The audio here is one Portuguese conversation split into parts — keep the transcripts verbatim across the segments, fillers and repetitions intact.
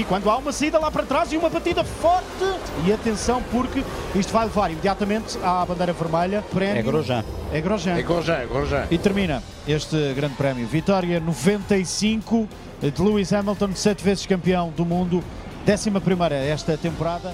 E quando há uma saída lá para trás e uma batida forte. E atenção, porque isto vai levar imediatamente à bandeira vermelha. Prémio... É Grosjean. É Grosjean. É Grosjean, é Grosjean. E termina este grande prémio. Vitória noventa e cinco de Lewis Hamilton, sete vezes campeão do mundo. Décima primeira esta temporada.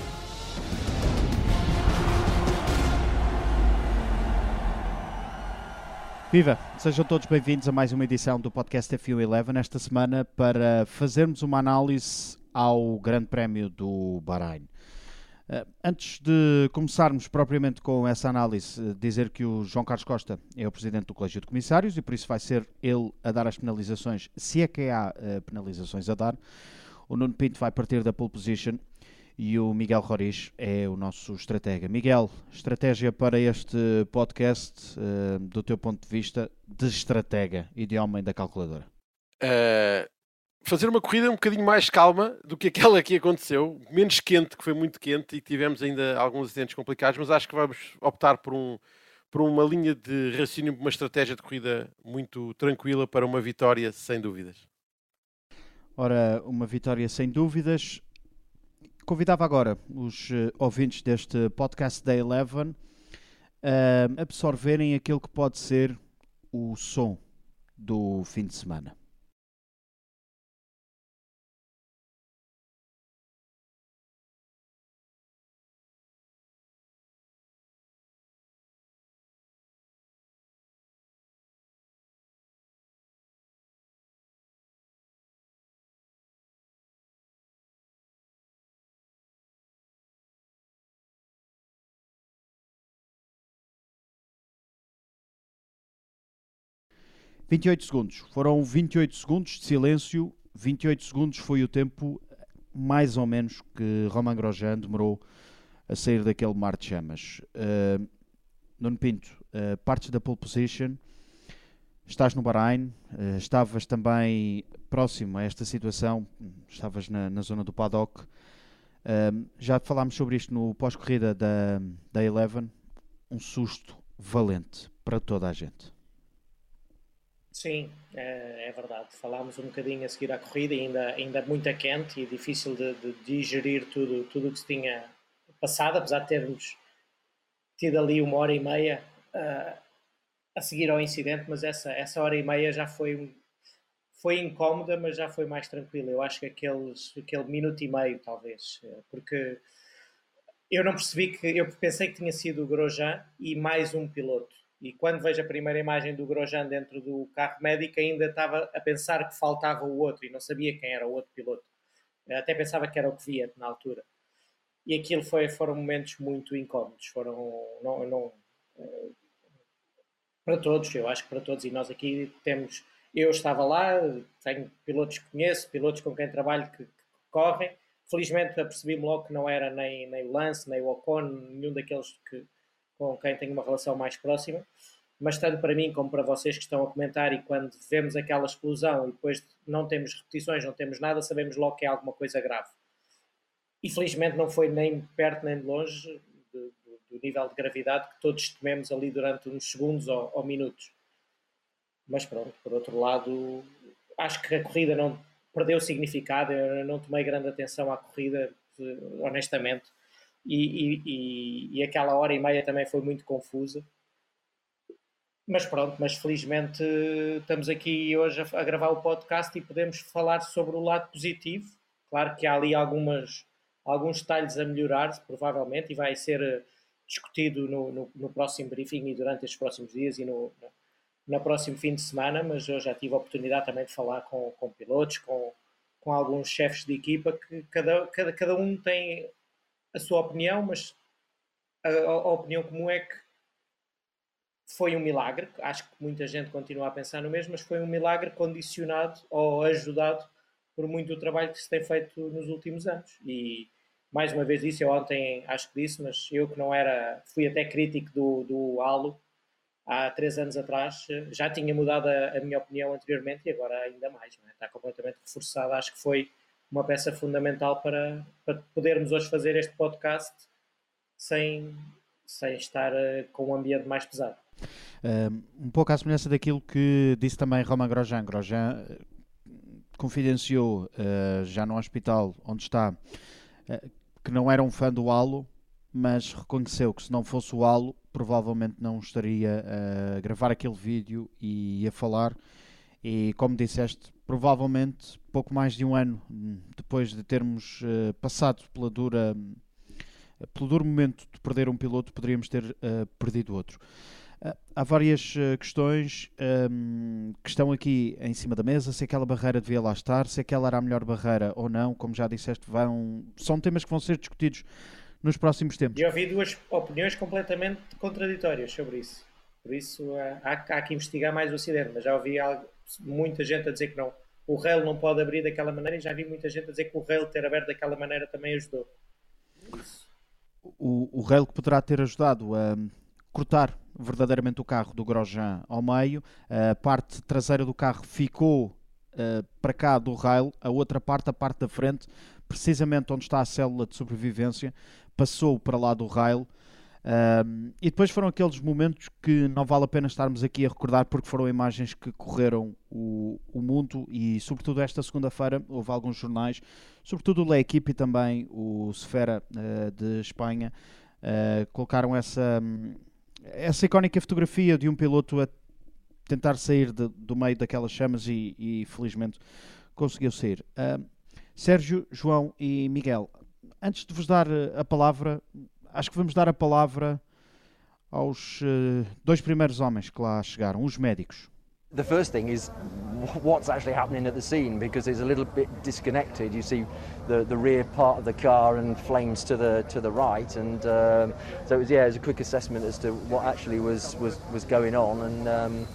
Viva! Sejam todos bem-vindos a mais uma edição do podcast F um onze, esta semana para fazermos uma análise ao Grande Prémio do Bahrein. Antes de começarmos propriamente com essa análise, dizer que o João Carlos Costa é o Presidente do Colégio de Comissários e por isso vai ser ele a dar as penalizações, se é que há penalizações a dar. O Nuno Pinto vai partir da pole position e o Miguel Roriz é o nosso estratega. Miguel, estratégia para este podcast, uh, do teu ponto de vista de estratega e de homem da calculadora? Uh, fazer uma corrida um bocadinho mais calma do que aquela que aconteceu, menos quente, que foi muito quente e tivemos ainda alguns acidentes complicados, mas acho que vamos optar por, um, por uma linha de raciocínio, uma estratégia de corrida muito tranquila para uma vitória, sem dúvidas. Ora, uma vitória sem dúvidas. Convidava agora os uh, ouvintes deste podcast da Eleven a uh, absorverem aquilo que pode ser o som do fim de semana. vinte e oito segundos. Foram vinte e oito segundos de silêncio. vinte e oito segundos foi o tempo, mais ou menos, que Romain Grosjean demorou a sair daquele mar de chamas. Uh, Nuno Pinto, uh, partes da pole position. Estás no Bahrein. Uh, estavas também próximo a esta situação. Estavas na, na zona do paddock. Uh, já falámos sobre isto no pós-corrida da, da Eleven. Um susto valente para toda a gente. Sim, é, é verdade. Falámos um bocadinho a seguir à corrida, ainda, ainda muito quente e difícil de, de digerir tudo, tudo o que se tinha passado, apesar de termos tido ali uma hora e meia uh, a seguir ao incidente, mas essa, essa hora e meia já foi, foi incómoda, mas já foi mais tranquila. Eu acho que aqueles, aquele minuto e meio, talvez, porque eu não percebi que... Eu pensei que tinha sido o Grosjean e mais um piloto. E quando vejo a primeira imagem do Grosjean dentro do carro médico, ainda estava a pensar que faltava o outro e não sabia quem era o outro piloto. Até pensava que era o que via na altura. E aquilo foi, foram momentos muito incómodos. Foram, não, não, para todos, eu acho que para todos. E nós aqui temos... Eu estava lá, tenho pilotos que conheço, pilotos com quem trabalho que, que correm. Felizmente apercebi-me logo que não era nem, nem o Lance, nem o Ocon, nenhum daqueles que... com quem tenho uma relação mais próxima, mas tanto para mim como para vocês que estão a comentar, e quando vemos aquela explosão e depois não temos repetições, não temos nada, sabemos logo que é alguma coisa grave. E felizmente não foi nem perto nem de longe do, do, do nível de gravidade que todos tememos ali durante uns segundos ou, ou minutos. Mas pronto, por outro lado, acho que a corrida não perdeu significado. Eu não tomei grande atenção à corrida, honestamente. E, e, e, e aquela hora e meia também foi muito confusa, mas pronto, mas felizmente estamos aqui hoje a, a gravar o podcast e podemos falar sobre o lado positivo. Claro que há ali algumas, alguns detalhes a melhorar, provavelmente, e vai ser discutido no, no, no próximo briefing e durante estes próximos dias e no, no, no próximo fim de semana, mas eu já tive a oportunidade também de falar com, com pilotos, com, com alguns chefes de equipa, que cada, cada, cada um tem a sua opinião, mas a, a opinião comum é que foi um milagre. Acho que muita gente continua a pensar no mesmo, mas foi um milagre condicionado ou ajudado por muito do trabalho que se tem feito nos últimos anos. E mais uma vez disse, eu ontem acho que disse, mas eu que não era, fui até crítico do, do halo há três anos atrás, já tinha mudado a, a minha opinião anteriormente e agora ainda mais, não é? Está completamente reforçada. Acho que foi uma peça fundamental para, para podermos hoje fazer este podcast sem, sem estar uh, com um ambiente mais pesado. Um, um pouco à semelhança daquilo que disse também Romain Grosjean. Grosjean confidenciou, uh, já no hospital onde está, uh, que não era um fã do Halo, mas reconheceu que se não fosse o Halo, provavelmente não estaria a gravar aquele vídeo e a falar. E como disseste, provavelmente pouco mais de um ano depois de termos uh, passado pela dura, pelo duro momento de perder um piloto, poderíamos ter uh, perdido outro. Uh, há várias uh, questões um, que estão aqui em cima da mesa, se aquela barreira devia lá estar, se aquela era a melhor barreira ou não. Como já disseste, vão, são temas que vão ser discutidos nos próximos tempos. E ouvi duas opiniões completamente contraditórias sobre isso. Por isso há, há que investigar mais o acidente, mas já ouvi algo, muita gente a dizer que não, o rail não pode abrir daquela maneira, e já vi muita gente a dizer que o rail ter aberto daquela maneira também ajudou. Isso. O, o rail que poderá ter ajudado a cortar verdadeiramente o carro do Grosjean ao meio, a parte traseira do carro ficou uh, para cá do rail, a outra parte, a parte da frente, precisamente onde está a célula de sobrevivência, passou para lá do rail. Um, e depois foram aqueles momentos que não vale a pena estarmos aqui a recordar, porque foram imagens que correram o, o mundo, e sobretudo esta segunda-feira houve alguns jornais, sobretudo o L'Equipe e também o Sfera uh, de Espanha, uh, colocaram essa, essa icónica fotografia de um piloto a tentar sair de, do meio daquelas chamas e, e felizmente conseguiu sair. Uh, Sérgio, João e Miguel, antes de vos dar a palavra, acho que vamos dar a palavra aos uh, dois primeiros homens que lá chegaram, os médicos. The first thing is what's actually happening at the scene, because it's a little bit disconnected. You see the the rear part of the car and flames to the to the right, and um, so it was, yeah, it was a quick assessment as to what actually was was was going on, and um,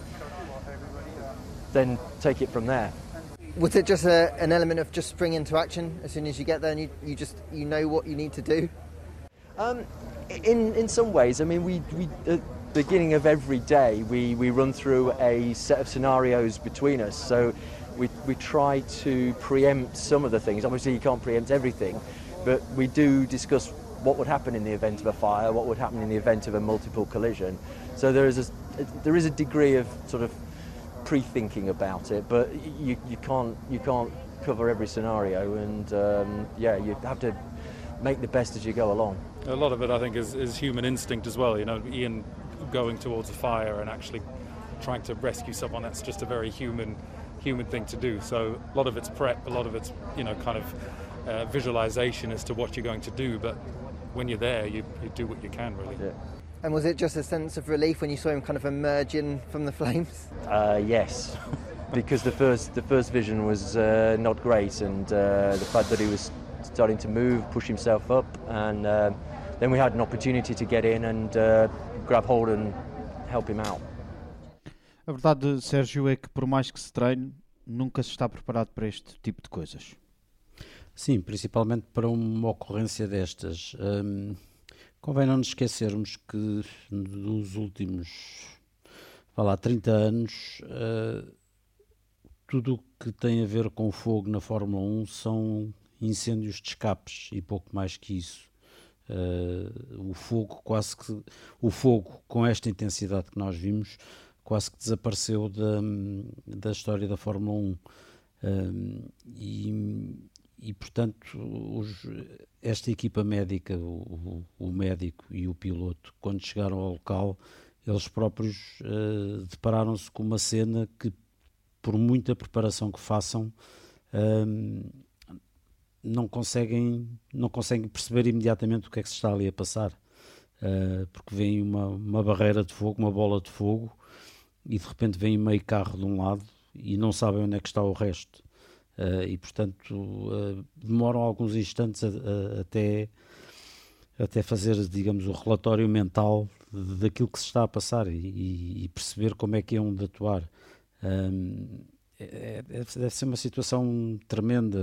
then take it from there. Was it just a, an element of just spring into action as soon as you get there, and you, you just you know what you need to do? Um, in in some ways, I mean, we we at the beginning of every day we, we run through a set of scenarios between us. So we we try to preempt some of the things. Obviously, you can't preempt everything, but we do discuss what would happen in the event of a fire, what would happen in the event of a multiple collision. So there is a there is a degree of sort of pre-thinking about it, but you you can't you can't cover every scenario, and um, yeah, you have to make the best as you go along. A lot of it, I think, is, is human instinct as well. You know, Ian going towards a fire and actually trying to rescue someone, that's just a very human human thing to do. So a lot of it's prep, a lot of it's, you know, kind of uh, visualization as to what you're going to do, but when you're there, you, you do what you can, really. Yeah. And was it just a sense of relief when you saw him kind of emerging from the flames? Uh, yes, because the first the first vision was uh, not great, and uh, the fact that he was starting to move, push himself up, and uh, then we had an opportunity to get in and uh, grab hold and help him out. A verdade, Sérgio, é que por mais que se treine, nunca se está preparado para este tipo de coisas. Sim, principalmente para uma ocorrência destas. Hum, convém não nos esquecermos que nos últimos, vá lá, trinta anos, uh, tudo o que tem a ver com fogo na Fórmula um são incêndios de escapes e pouco mais que isso. Uh, o fogo quase que o fogo com esta intensidade que nós vimos quase que desapareceu da, da história da Fórmula um. Uh, e, e portanto os, esta equipa médica, o, o médico e o piloto, quando chegaram ao local, eles próprios uh, depararam-se com uma cena que, por muita preparação que façam, uh, não conseguem, não conseguem perceber imediatamente o que é que se está ali a passar, uh, porque vem uma, uma barreira de fogo, uma bola de fogo, e de repente vem meio carro de um lado e não sabem onde é que está o resto, uh, e portanto uh, demoram alguns instantes a, a, até, até fazer, digamos, o relatório mental daquilo que se está a passar e, e perceber como é que é um de atuar. Um, é, deve ser uma situação tremenda,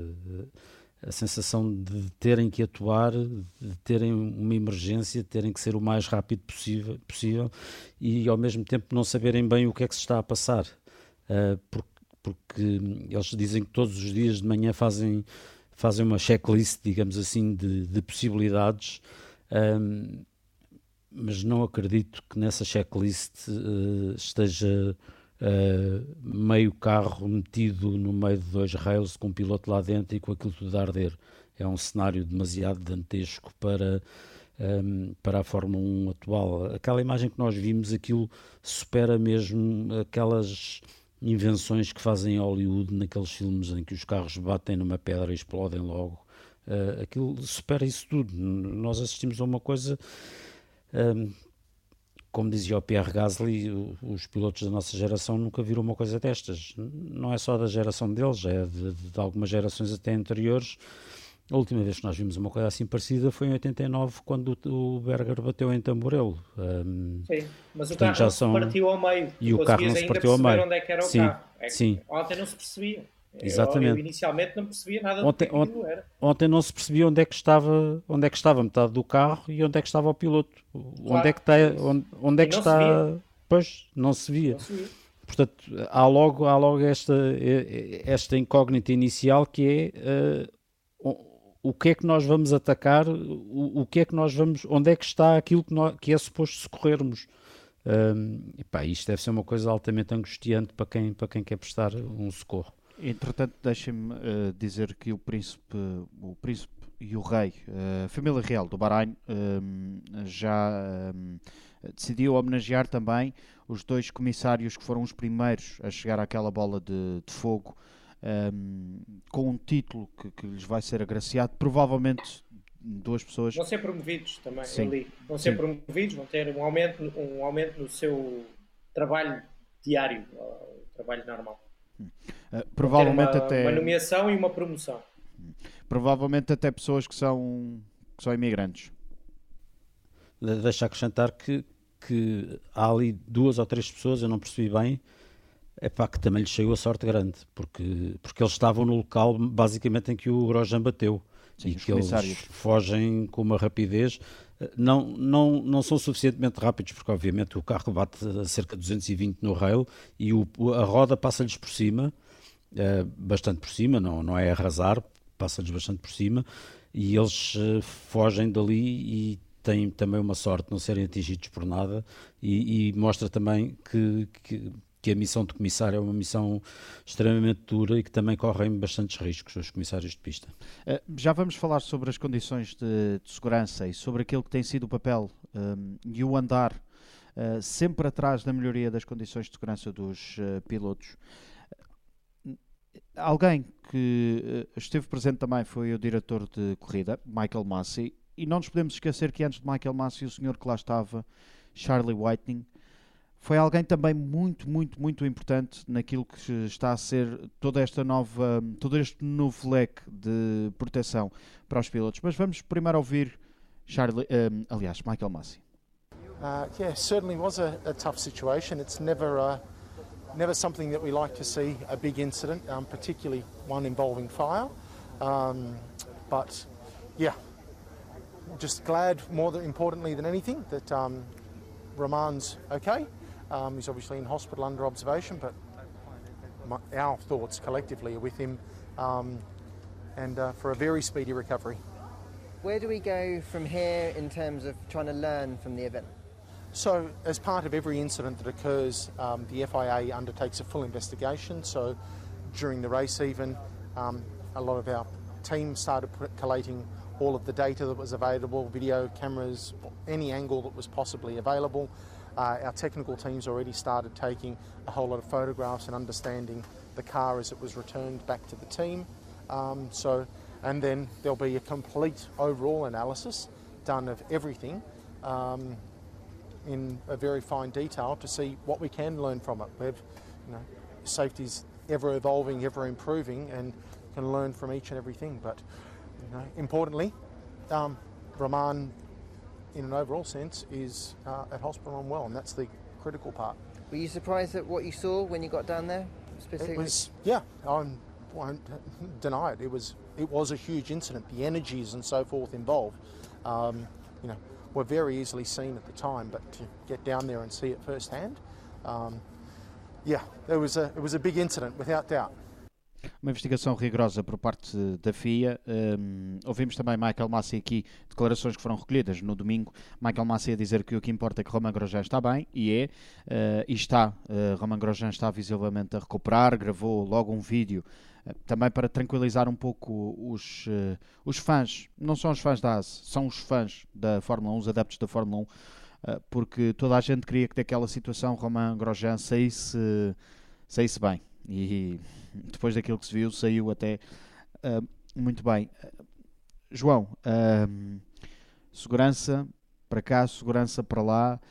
a sensação de terem que atuar, de terem uma emergência, de terem que ser o mais rápido possível, possível e ao mesmo tempo não saberem bem o que é que se está a passar, uh, porque, porque eles dizem que todos os dias de manhã fazem, fazem uma checklist, digamos assim, de, de possibilidades, um, mas não acredito que nessa checklist uh, esteja uh, meio carro metido no meio de dois rails com um piloto lá dentro e com aquilo tudo a arder. É um cenário demasiado dantesco para, um, para a Fórmula um atual. Aquela imagem que nós vimos, aquilo supera mesmo aquelas invenções que fazem em Hollywood, naqueles filmes em que os carros batem numa pedra e explodem logo. Uh, aquilo supera isso tudo. Nós assistimos a uma coisa, um, como dizia o Pierre Gasly, os pilotos da nossa geração nunca viram uma coisa destas. Não é só da geração deles, é de, de algumas gerações até anteriores. A última vez que nós vimos uma coisa assim parecida foi em oitenta e nove, quando o Berger bateu em Tamborelo. Um, sim, mas o carro já não são... se partiu ao meio. E o carro não se partiu ao meio. Onde é que era o sim, carro. É sim. Ontem não se percebia. Exatamente. Eu, eu inicialmente não percebia nada ontem, do que aquilo era. Ontem não se percebia onde é que estava, onde é que estava metade do carro e onde é que estava o piloto. Claro, onde é que está, onde, onde é que está... Pois, não se via. Não se via. Portanto, há logo, há logo esta, esta incógnita inicial que é... Uh, o que é que nós vamos atacar, o, o que é que nós vamos, onde é que está aquilo que, nós, que é suposto socorrermos. Um, e pá, isto deve ser uma coisa altamente angustiante para quem, para quem quer prestar um socorro. Entretanto, deixem-me uh, dizer que o príncipe, o príncipe e o rei, a uh, família real do Bahrein, um, já um, decidiu homenagear também os dois comissários que foram os primeiros a chegar àquela bola de, de fogo, Um, com um título que, que lhes vai ser agraciado, provavelmente duas pessoas vão ser promovidos também. Sim. Ali vão ser Sim. promovidos, vão ter um aumento, um aumento no seu trabalho diário, o trabalho normal. Uh, provavelmente uma, até uma nomeação e uma promoção. Provavelmente até pessoas que são que são imigrantes. Deixa acrescentar que, que há ali duas ou três pessoas, eu não percebi bem. É pá, que também lhes chegou a sorte grande, porque, porque eles estavam no local basicamente em que o Grosjean bateu. Sim, e que eles comissários fogem com uma rapidez, não, não, não são suficientemente rápidos, porque obviamente o carro bate a cerca de duzentos e vinte no rail e o, a roda passa-lhes por cima, é, bastante por cima, não, não é arrasar, passa-lhes bastante por cima, e eles uh, fogem dali e têm também uma sorte de não serem atingidos por nada, e, e mostra também que... que que a missão de comissário é uma missão extremamente dura e que também correm bastantes riscos os comissários de pista. Já vamos falar sobre as condições de, de segurança e sobre aquilo que tem sido o papel um, e o andar uh, sempre atrás da melhoria das condições de segurança dos uh, pilotos. Alguém que uh, esteve presente também foi o diretor de corrida, Michael Masi, e não nos podemos esquecer que antes de Michael Masi o senhor que lá estava, Charlie Whiting, foi alguém também muito, muito, muito importante naquilo que está a ser toda esta nova, todo este novo leque de proteção para os pilotos. Mas vamos primeiro ouvir Charlie, um, aliás, Michael Masi. Uh, yeah, certainly was a, a tough situation. It's never, uh, never something that we like to see, a big incident, um, particularly one involving fire. Um, but yeah, just glad, more than, importantly than anything, that um, Romain's okay. Um, he's obviously in hospital under observation, but my, our thoughts collectively are with him um, and uh, for a very speedy recovery. Where do we go from here in terms of trying to learn from the event? So, as part of every incident that occurs, um, the F I A undertakes a full investigation. So, during the race even, um, a lot of our team started collating all of the data that was available, video cameras, any angle that was possibly available. Uh, our technical teams already started taking a whole lot of photographs and understanding the car as it was returned back to the team. Um, so, and then there'll be a complete overall analysis done of everything um, in a very fine detail to see what we can learn from it. We've, you know, safety's ever evolving, ever improving, and can learn from each and everything. But you know, importantly, um, Romain, in an overall sense, is uh, at hospital and well, and that's the critical part. Were you surprised at what you saw when you got down there, specifically? It was, yeah, I won't deny it. It was, it was a huge incident. The energies and so forth involved, um, you know, were very easily seen at the time. But to get down there and see it firsthand, um, yeah, it was a, it was a big incident, without doubt. Uma investigação rigorosa por parte da F I A. Um, ouvimos também Michael Masi aqui, declarações que foram recolhidas no domingo. Michael Masi a dizer que o que importa é que Romain Grosjean está bem, e é, uh, e está. Uh, Romain Grosjean está visivelmente a recuperar, gravou logo um vídeo, uh, também para tranquilizar um pouco os, uh, os fãs. Não são os fãs da A S, são os fãs da Fórmula um, os adeptos da Fórmula um, uh, porque toda a gente queria que daquela situação Romain Grosjean saísse, saísse bem. E depois daquilo que se viu, saiu até uh, muito bem. Uh, João, uh, segurança para cá, segurança para lá.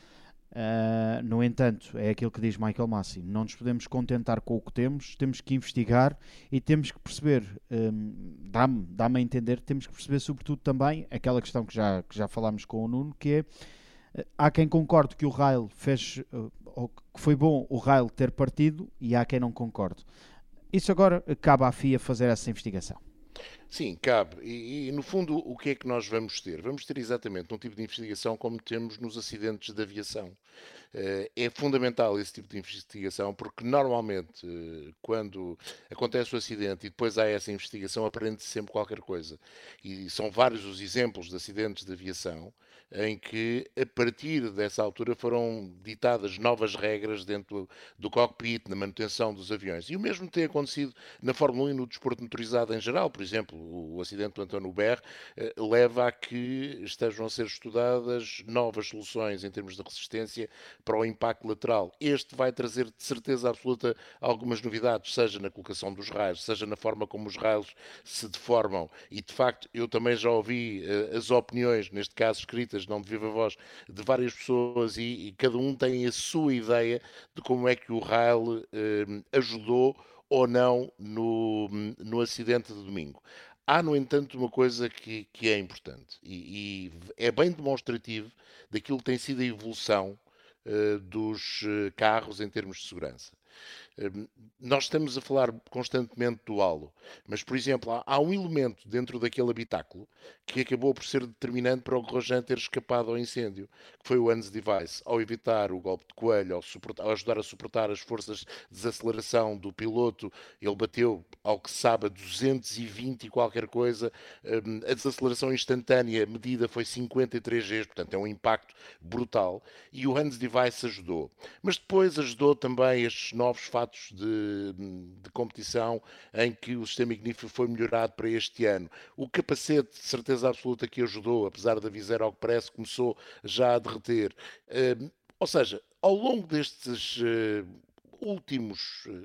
Uh, no entanto, é aquilo que diz Michael Masi: não nos podemos contentar com o que temos, temos que investigar e temos que perceber, um, dá-me, dá-me a entender, temos que perceber sobretudo também aquela questão que já, que já falámos com o Nuno, que é, uh, há quem concorde que o Rail fez, uh, ou que foi bom o Rail ter partido, e há quem não concorde. Isso agora cabe à F I A fazer essa investigação. Sim, cabe. E, e, no fundo, o que é que nós vamos ter? Vamos ter exatamente um tipo de investigação como temos nos acidentes de aviação. Uh, é fundamental esse tipo de investigação, porque normalmente, uh, quando acontece o acidente e depois há essa investigação, aprende-se sempre qualquer coisa. E são vários os exemplos de acidentes de aviação em que, a partir dessa altura, foram ditadas novas regras dentro do cockpit, na manutenção dos aviões. E o mesmo tem acontecido na Fórmula um e no desporto motorizado em geral. Por exemplo, o acidente do António Hubert eh, leva a que estejam a ser estudadas novas soluções em termos de resistência para o impacto lateral. Este vai trazer, de certeza absoluta, algumas novidades, seja na colocação dos raios, seja na forma como os raios se deformam. E, de facto, eu também já ouvi eh, as opiniões, neste caso escritas, não de viva voz, de várias pessoas, e, e cada um tem a sua ideia de como é que o rail eh, ajudou ou não no, no acidente de domingo. Há, no entanto, uma coisa que, que é importante e, e é bem demonstrativo daquilo que tem sido a evolução uh, dos uh, carros em termos de segurança. Uh, nós estamos a falar constantemente do halo, mas, por exemplo, há, há um elemento dentro daquele habitáculo que acabou por ser determinante para o Grosjean ter escapado ao incêndio, que foi o H A N S Device. Ao evitar o golpe de coelho, ao, suportar, ao ajudar a suportar as forças de desaceleração do piloto, ele bateu, ao que se sabe, a duzentos e vinte e qualquer coisa. A desaceleração instantânea medida foi cinquenta e três Gs, portanto é um impacto brutal, e o H A N S Device ajudou. Mas depois ajudou também estes novos fatos de, de competição, em que o sistema ignífero foi melhorado para este ano. O capacete, de certeza absoluta, que ajudou, apesar da viseira, ao que parece, começou já a derreter. Uh, ou seja, ao longo destes uh, últimos, uh,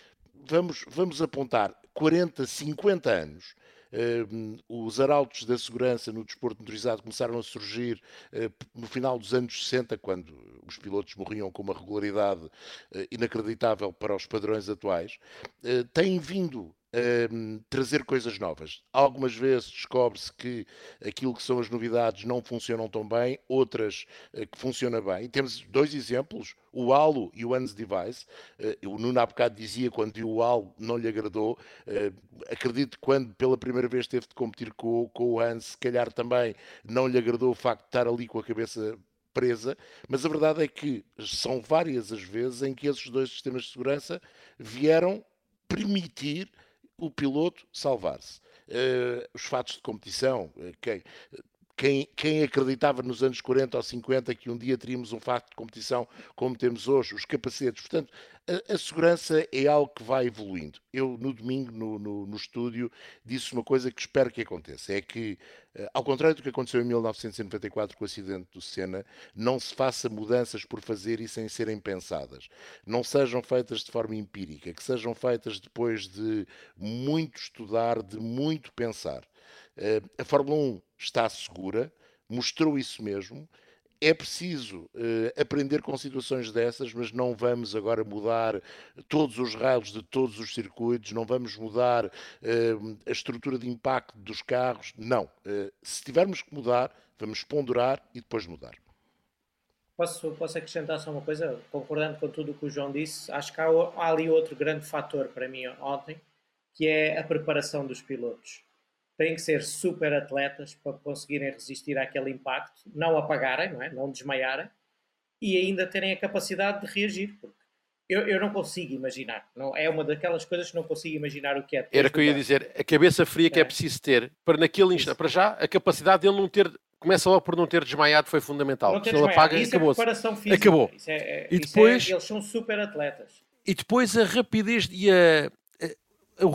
vamos, vamos apontar quarenta, cinquenta anos, Uh, os arautos da segurança no desporto motorizado começaram a surgir uh, no final dos anos sessenta, quando os pilotos morriam com uma regularidade uh, inacreditável para os padrões atuais. Uh, têm vindo Uh, trazer coisas novas. Algumas vezes descobre-se que aquilo que são as novidades não funcionam tão bem, outras uh, que funcionam bem. E temos dois exemplos, o halo e o H A N S Device. Uh, o Nuno há bocado dizia, quando viu o halo não lhe agradou. Uh, acredito que quando pela primeira vez teve de competir com, com o H A N S, se calhar também não lhe agradou o facto de estar ali com a cabeça presa, mas a verdade é que são várias as vezes em que esses dois sistemas de segurança vieram permitir o piloto salvar-se. Uh, os fatos de competição, uh, quem, quem, quem acreditava nos anos quarenta ou cinquenta que um dia teríamos um fato de competição como temos hoje, os capacetes. Portanto, a, a segurança é algo que vai evoluindo. Eu, no domingo, no, no, no estúdio, disse uma coisa que espero que aconteça, é que, uh, ao contrário do que aconteceu em mil novecentos e noventa e quatro com o acidente do Senna, não se faça mudanças por fazer e sem serem pensadas. Não sejam feitas de forma empírica, que sejam feitas depois de muito estudar, de muito pensar. Uh, a Fórmula um está segura, mostrou isso mesmo. É preciso uh, aprender com situações dessas, mas não vamos agora mudar todos os raios de todos os circuitos, não vamos mudar uh, a estrutura de impacto dos carros, não. Uh, se tivermos que mudar, vamos ponderar e depois mudar. Posso, posso acrescentar só uma coisa? Concordando com tudo o que o João disse, acho que há, há ali outro grande fator para mim ontem, que é a preparação dos pilotos. Têm que ser super atletas para conseguirem resistir àquele impacto, não apagarem, não é? Não desmaiarem, e ainda terem a capacidade de reagir, porque Eu, eu não consigo imaginar. Não, é uma daquelas coisas que não consigo imaginar o que é. Era o que eu ia dizer. A cabeça fria que é, é preciso ter para naquele instante. Para já, a capacidade dele não ter... Começa logo por não ter desmaiado, foi fundamental. Não ter Se ele apaga, isso acabou. É preparação física. Acabou. Isso é, é, e isso depois, é, eles são super atletas. E depois a rapidez e a, a, a,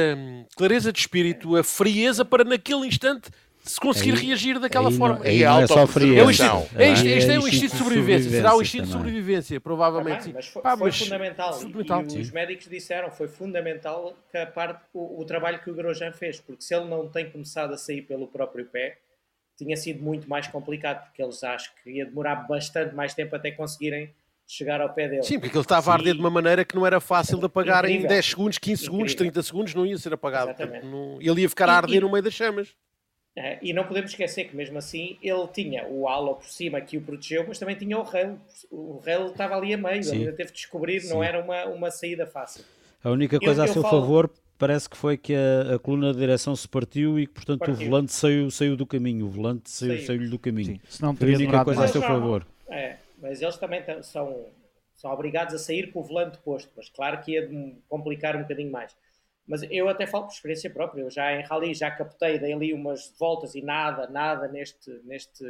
a clareza de espírito, a frieza para naquele instante se conseguir aí, reagir daquela forma. Aí não é só frieza. É o instinto, é isto, este é o instinto de sobrevivência. Será o instinto de sobrevivência, provavelmente. Também, mas foi, Pá, foi mas fundamental. fundamental. E, e os médicos disseram, foi fundamental que a parte, o, o trabalho que o Grosjean fez, porque se ele não tem começado a sair pelo próprio pé, tinha sido muito mais complicado, porque eles acham que ia demorar bastante mais tempo até conseguirem chegar ao pé dele. Sim, porque ele estava a arder de uma maneira que não era fácil de apagar Incrível. em dez segundos, quinze Incrível. segundos, trinta segundos, não ia ser apagado. Exatamente. Não... Ele ia ficar a arder e, no meio das chamas. É, e não podemos esquecer que mesmo assim ele tinha o halo por cima que o protegeu, mas também tinha o rail. O rail estava ali a meio, Sim. ele ainda teve de descobrir, Sim. não era uma, uma saída fácil. A única coisa eu, a eu seu falo... favor parece que foi que a, a coluna de direção se partiu e que, portanto, partiu. o volante saiu, saiu do caminho. O volante saiu, Saiu. saiu-lhe do caminho. Sim. Senão Foi a única coisa a Mas seu não, favor. É, mas eles também t- são, são obrigados a sair com o volante posto, mas claro que ia de complicar um bocadinho mais. Mas eu até falo por experiência própria, eu já em rally já captei, dei ali umas voltas e nada, nada neste, neste,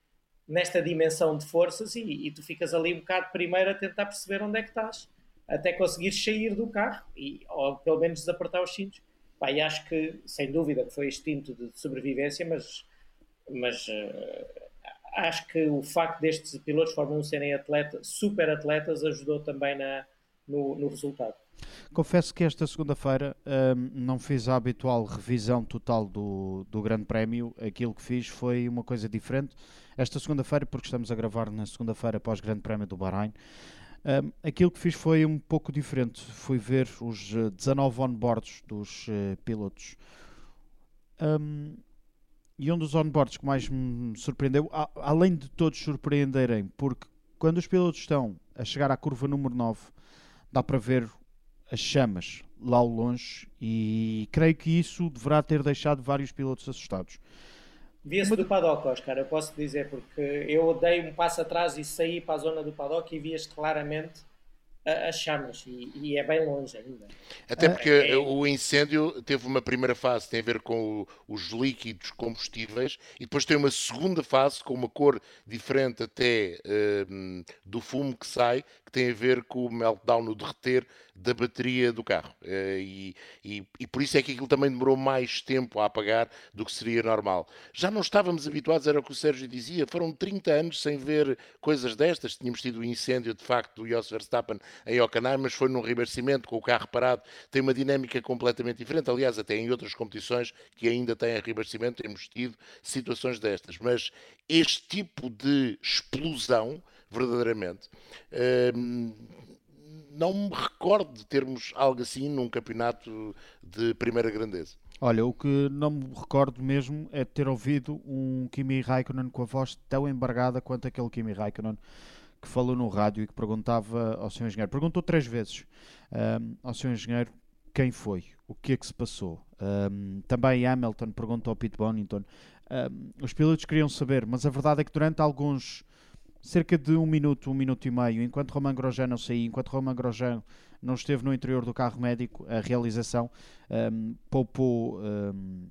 nesta dimensão de forças e, e tu ficas ali um bocado primeiro a tentar perceber onde é que estás, até conseguires sair do carro e, ou pelo menos desapertar os cintos. Pá, e acho que, sem dúvida, que foi instinto de sobrevivência, mas, mas uh, acho que o facto destes pilotos de Fórmula um serem atleta, super atletas ajudou também na, no, no resultado. Confesso que esta segunda-feira hum, não fiz a habitual revisão total do, do Grande Prémio. Aquilo que fiz foi uma coisa diferente. Esta segunda-feira, porque estamos a gravar na segunda-feira após o Grande Prémio do Bahrein, hum, aquilo que fiz foi um pouco diferente. Fui ver os uh, dezanove onboards dos uh, pilotos. Um, e um dos onboards que mais me surpreendeu, a, além de todos surpreenderem, porque quando os pilotos estão a chegar à curva número nove, dá para ver as chamas lá ao longe e creio que isso deverá ter deixado vários pilotos assustados. Via-se Uma... do paddock, Oscar, eu posso dizer, porque eu dei um passo atrás e saí para a zona do paddock e vias claramente as chamas e, e é bem longe ainda. Até porque é... o incêndio teve uma primeira fase, tem a ver com o, os líquidos combustíveis, e depois tem uma segunda fase com uma cor diferente até um, do fumo que sai, que tem a ver com o meltdown, o derreter da bateria do carro. Uh, e, e, e por isso é que aquilo também demorou mais tempo a apagar do que seria normal. Já não estávamos habituados, era o que o Sérgio dizia, foram trinta anos sem ver coisas destas. Tínhamos tido o incêndio, de facto, do Jos Verstappen em Hockenheim, mas foi num reabastecimento com o carro parado, tem uma dinâmica completamente diferente. Aliás, até em outras competições que ainda têm reabastecimento temos tido situações destas, mas este tipo de explosão, verdadeiramente, hum, não me recordo de termos algo assim num campeonato de primeira grandeza. Olha, o que não me recordo mesmo é ter ouvido um Kimi Raikkonen com a voz tão embargada quanto aquele Kimi Raikkonen que falou no rádio e que perguntava ao senhor engenheiro, perguntou três vezes um, ao senhor engenheiro quem foi, o que é que se passou. Um, também Hamilton perguntou ao Pete Bonington. Um, os pilotos queriam saber, mas a verdade é que durante alguns, cerca de um minuto, um minuto e meio, enquanto Romain Grosjean não saía, enquanto Romain Grosjean não esteve no interior do carro médico, a realização um, poupou um,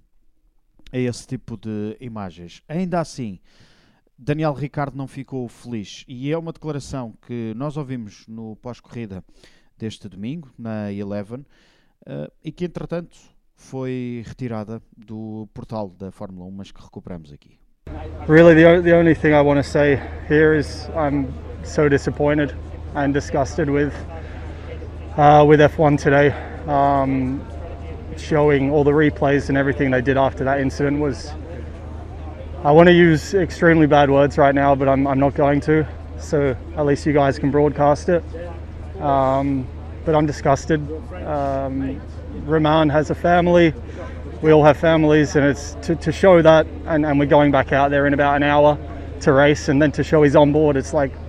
a esse tipo de imagens. Ainda assim, Daniel Ricciardo não ficou feliz e é uma declaração que nós ouvimos no pós-corrida deste domingo, na Eleven, uh, e que entretanto foi retirada do portal da Fórmula um, mas que recuperamos aqui. Really, the, the only thing I want to say here is I'm so disappointed and disgusted with uh, with F one today. Um, showing all the replays and everything they did after that incident was, I want to use extremely bad words right now, but I'm, I'm not going to, so at least you guys can broadcast it. Um, but I'm disgusted. Um, Romain has a family, we all have families, and it's to, to show that, and, and we're going back out there in about an hour to race, and then to show he's on board, it's like,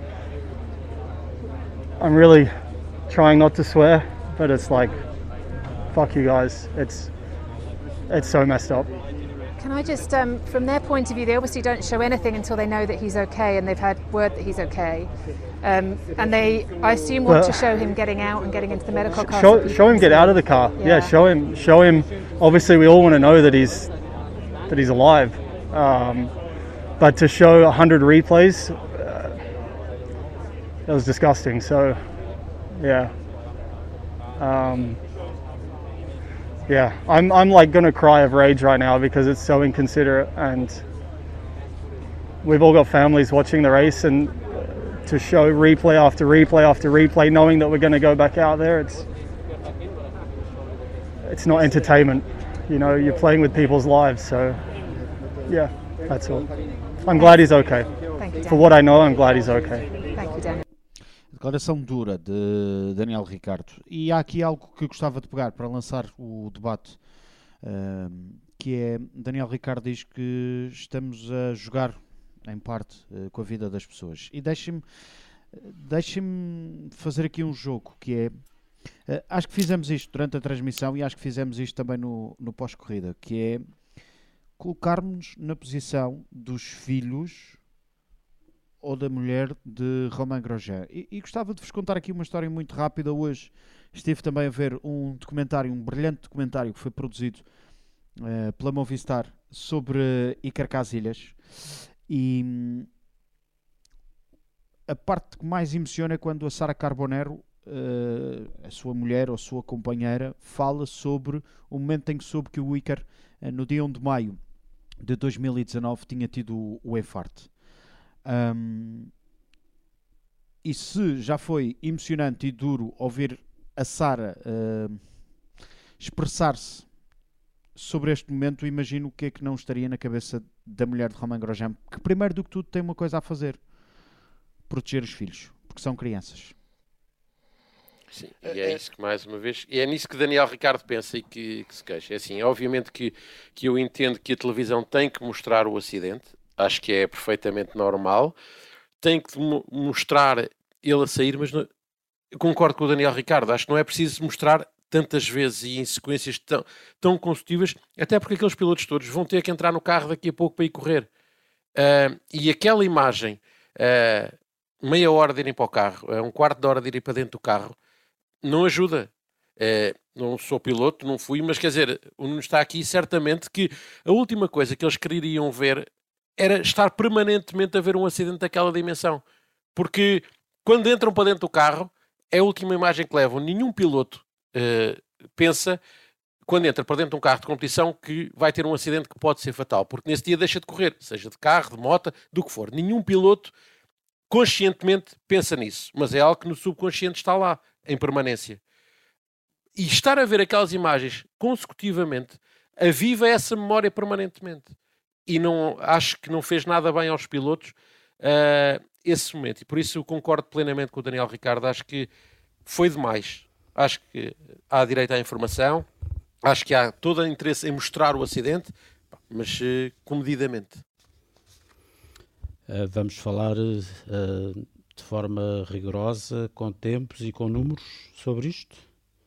I'm really trying not to swear, but it's like, fuck you guys, it's, it's so messed up. Can I just, um, from their point of view, they obviously don't show anything until they know that he's okay and they've had word that he's okay. Um, and they, I assume, want Well, to show him getting out and getting into the medical car. so Show, people show him can get see out him. of the car. Yeah. Yeah. show him. Show him. Obviously, we all want to know that he's that he's alive. Um, but to show a hundred replays, uh, that was disgusting. So, yeah. Um, yeah, I'm I'm like gonna cry of rage right now because it's so inconsiderate, and we've all got families watching the race, and to show replay after replay after replay, knowing that we're going to go back out there, it's it's not entertainment. You know, you're playing with people's lives. So, yeah, that's all. I'm glad he's okay. Thank you, For what I know, I'm glad he's okay. Thank you, Daniel. Declaração dura de Daniel Ricciardo. E há aqui algo que eu gostava de pegar para lançar o debate, um, que é, Daniel Ricciardo diz que estamos a jogar, em parte, uh, com a vida das pessoas. E deixem-me deixem-me fazer aqui um jogo, que é, uh, acho que fizemos isto durante a transmissão e acho que fizemos isto também no, no pós-corrida, que é colocarmos na posição dos filhos ou da mulher de Romain Grosjean. E, e gostava de vos contar aqui uma história muito rápida. Hoje estive também a ver um documentário, um brilhante documentário que foi produzido uh, pela Movistar sobre Iker Casillas, e hum, a parte que mais emociona é quando a Sara Carbonero, uh, a sua mulher ou a sua companheira, fala sobre o momento em que soube que o Iker, uh, no dia primeiro de maio de dois mil e dezanove, tinha tido o, o infarto. Um, e se já foi emocionante e duro ouvir a Sara uh, expressar-se sobre este momento, imagino o que é que não estaria na cabeça da mulher de Romain Grosjean, que primeiro do que tudo tem uma coisa a fazer: proteger os filhos, porque são crianças. Sim, e é isso que, mais uma vez, e é nisso que Daniel Ricciardo pensa e que, que se queixa. É assim, obviamente que, que eu entendo que a televisão tem que mostrar o acidente. Acho que é perfeitamente normal. Tem que mostrar ele a sair, mas não, eu concordo com o Daniel Ricciardo. Acho que não é preciso mostrar tantas vezes e em sequências tão, tão consecutivas, até porque aqueles pilotos todos vão ter que entrar no carro daqui a pouco para ir correr. Uh, e aquela imagem, uh, meia hora de irem para o carro, uh, um quarto de hora de irem para dentro do carro, não ajuda. Uh, não sou piloto, não fui, mas quer dizer, o Nuno está aqui, certamente que a última coisa que eles queriam ver era estar permanentemente a ver um acidente daquela dimensão. Porque quando entram para dentro do carro, é a última imagem que levam. Nenhum piloto uh, pensa, quando entra para dentro de um carro de competição, que vai ter um acidente que pode ser fatal. Porque nesse dia deixa de correr, seja de carro, de moto, do que for. Nenhum piloto conscientemente pensa nisso. Mas é algo que no subconsciente está lá, em permanência. E estar a ver aquelas imagens consecutivamente aviva essa memória permanentemente. E não, acho que não fez nada bem aos pilotos uh, esse momento. E por isso eu concordo plenamente com o Daniel Ricciardo. Acho que foi demais. Acho que há direito à informação. Acho que há todo o interesse em mostrar o acidente, mas uh, comedidamente. Uh, vamos falar uh, de forma rigorosa, com tempos e com números sobre isto?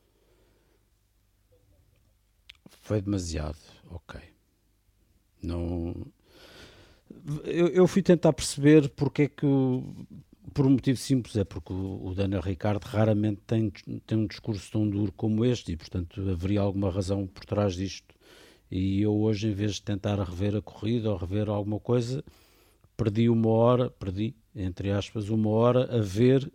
Foi demasiado, ok. Não, eu, eu fui tentar perceber porque é que, por um motivo simples, é porque o, o Daniel Ricciardo raramente tem, tem um discurso tão duro como este e, portanto, haveria alguma razão por trás disto. E eu hoje, em vez de tentar rever a corrida ou rever alguma coisa, perdi uma hora, perdi, entre aspas, uma hora a ver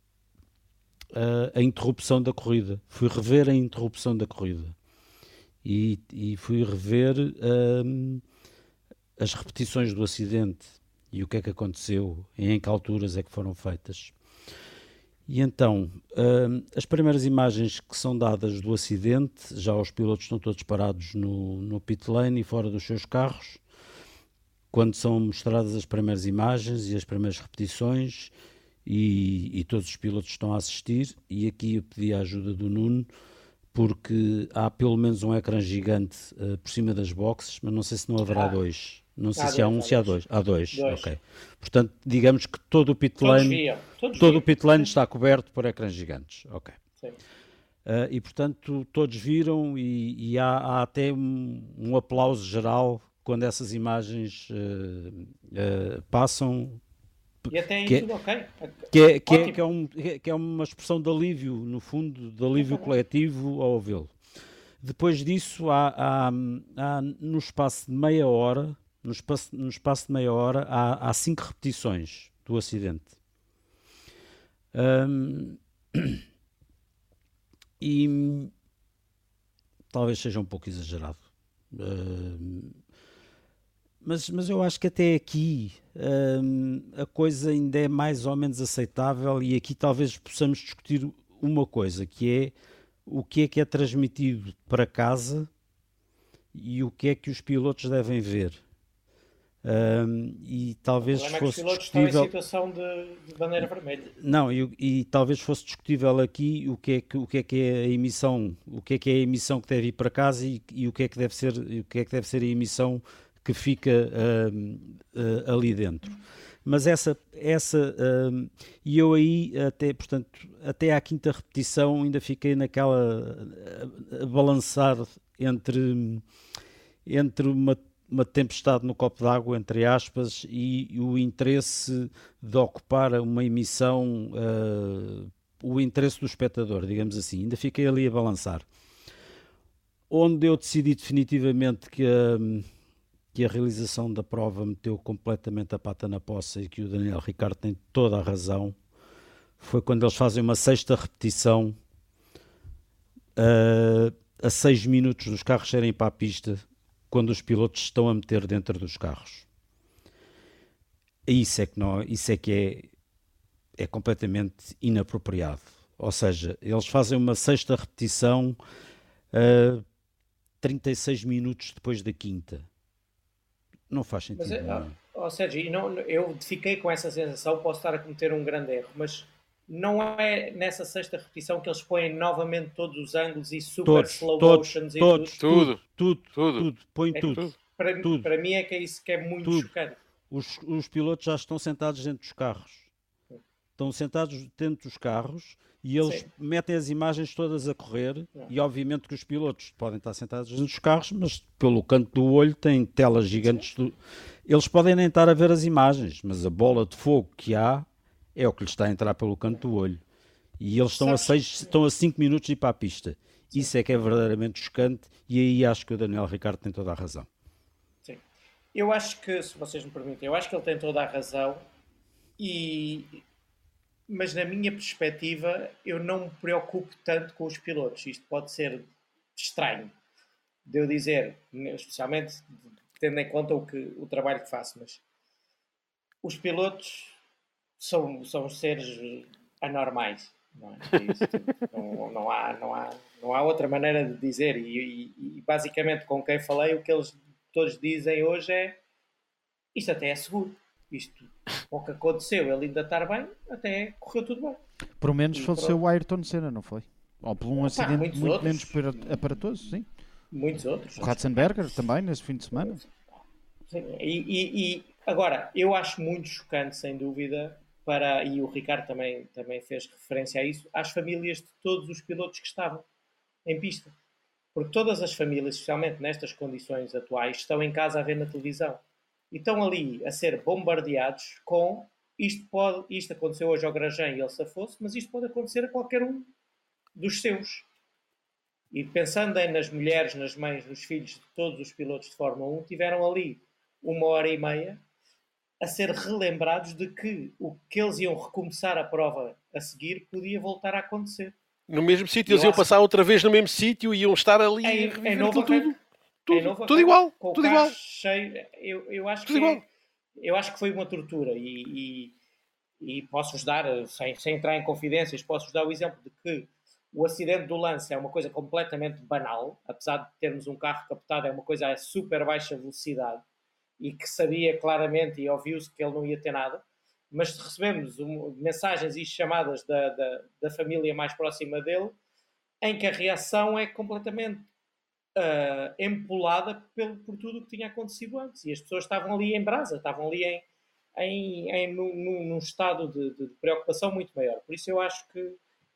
a, a interrupção da corrida. Fui rever a interrupção da corrida. E, e fui rever um, as repetições do acidente e o que é que aconteceu e em que alturas é que foram feitas. E então, um, as primeiras imagens que são dadas do acidente, já os pilotos estão todos parados no, no pit lane e fora dos seus carros, quando são mostradas as primeiras imagens e as primeiras repetições, e, e todos os pilotos estão a assistir, e aqui eu pedi a ajuda do Nuno, porque há pelo menos um ecrã gigante uh, por cima das boxes, mas não sei se não haverá ah, dois. Não sei há se dois, há um, há se há dois. Há dois, dois. Ok. Portanto, digamos que todo o pit lane, todos todo o pit lane está coberto por ecrãs gigantes. Ok. Sim. Uh, e, portanto, todos viram e, e há, há até um, um aplauso geral quando essas imagens uh, uh, passam. E até aí que tudo é, ok. Que é, que, é, que, é um, que é uma expressão de alívio, no fundo, de alívio coletivo ao vê-lo. Depois disso, há, há, há no espaço de meia hora, no espaço, no espaço de meia hora, há, há cinco repetições do acidente. Um, e talvez seja um pouco exagerado. Um, Mas, mas eu acho que até aqui hum, a coisa ainda é mais ou menos aceitável, e aqui talvez possamos discutir uma coisa, que é o que é que é transmitido para casa e o que é que os pilotos devem ver. Hum, e talvez o problema fosse é que os pilotos discutível... estão em situação de, de bandeira vermelha. Não, e, e talvez fosse discutível aqui o que é que, o que é que é a emissão, o que é que é a emissão que deve ir para casa e, e o que é que deve ser, o que é que deve ser a emissão que fica uh, uh, ali dentro. Mas essa, essa uh, e eu aí até, portanto, até à quinta repetição ainda fiquei naquela a, a balançar entre, entre uma, uma tempestade no copo d'água, entre aspas, e, e o interesse de ocupar uma emissão, uh, o interesse do espectador, digamos assim. Ainda fiquei ali a balançar. Onde eu decidi definitivamente que a uh, que a realização da prova meteu completamente a pata na poça e que o Daniel Ricciardo tem toda a razão, foi quando eles fazem uma sexta repetição uh, a seis minutos dos carros serem para a pista, quando os pilotos estão a meter dentro dos carros. Isso é que, não, isso é, que é, é completamente inapropriado. Ou seja, eles fazem uma sexta repetição uh, trinta e seis minutos depois da quinta. Não faz sentido. Mas, não. Oh, Sérgio, não, eu fiquei com essa sensação, posso estar a cometer um grande erro, mas não é nessa sexta repetição que eles põem novamente todos os ângulos e super todos, slow todos, motions e todos, tudo? Tudo, tudo, tudo, tudo, põe é, tudo. Para, tudo. para mim é que é isso que é muito tudo. chocante. Os, os pilotos já estão sentados dentro dos carros. Estão sentados dentro dos carros e eles Sim. metem as imagens todas a correr. Não. E obviamente que os pilotos podem estar sentados dentro dos carros, mas pelo canto do olho têm telas gigantes. Do... Eles podem nem estar a ver as imagens, mas a bola de fogo que há é o que lhes está a entrar pelo canto do olho. E eles estão a, seis, estão a cinco minutos de ir para a pista. Sim. Isso é que é verdadeiramente chocante, e aí acho que o Daniel Ricciardo tem toda a razão. Sim. Eu acho que, se vocês me permitem, eu acho que ele tem toda a razão, e... mas na minha perspectiva eu não me preocupo tanto com os pilotos. Isto pode ser estranho de eu dizer, especialmente tendo em conta o, que, o trabalho que faço, mas os pilotos são, são seres anormais. Não, é? não, não, há, não, há, não há outra maneira de dizer, e, e, e basicamente com quem falei o que eles todos dizem hoje é isto até é seguro. Isto, o que aconteceu, ele ainda estar bem, até correu tudo bem. Por menos faleceu o Ayrton Senna, não foi? Ou por um acidente muitos muito outros. menos aparatoso, sim. Muitos outros. O Ratzenberger também, nesse fim de semana. Sim. E, e, e agora, eu acho muito chocante, sem dúvida, para, e o Ricardo também, também fez referência a isso, às famílias de todos os pilotos que estavam em pista. Porque todas as famílias, especialmente nestas condições atuais, estão em casa a ver na televisão. E estão ali a ser bombardeados com isto, pode, isto aconteceu hoje ao Grosjean e ele safou-se, mas isto pode acontecer a qualquer um dos seus. E pensando em, nas mulheres, nas mães, nos filhos de todos os pilotos de Fórmula um, tiveram ali uma hora e meia a ser relembrados de que o que eles iam recomeçar a prova a seguir podia voltar a acontecer. No mesmo sítio, eles iam passar outra vez no mesmo sítio e iam estar ali em, a reviver em novo tudo. Tudo, novo, tudo igual, com tudo igual. Cheio, eu, eu, acho tudo que igual. É, eu acho que foi uma tortura e, e, e posso-vos dar, sem, sem entrar em confidências, posso-vos dar o exemplo de que o acidente do Lance é uma coisa completamente banal, apesar de termos um carro captado, é uma coisa a super baixa velocidade e que sabia claramente e ouviu-se que ele não ia ter nada, mas recebemos um, mensagens e chamadas da, da, da família mais próxima dele em que a reação é completamente Uh, empolada pelo, por tudo o que tinha acontecido antes, e as pessoas estavam ali em brasa, estavam ali em, em, em, num, num estado de, de preocupação muito maior. Por isso eu acho que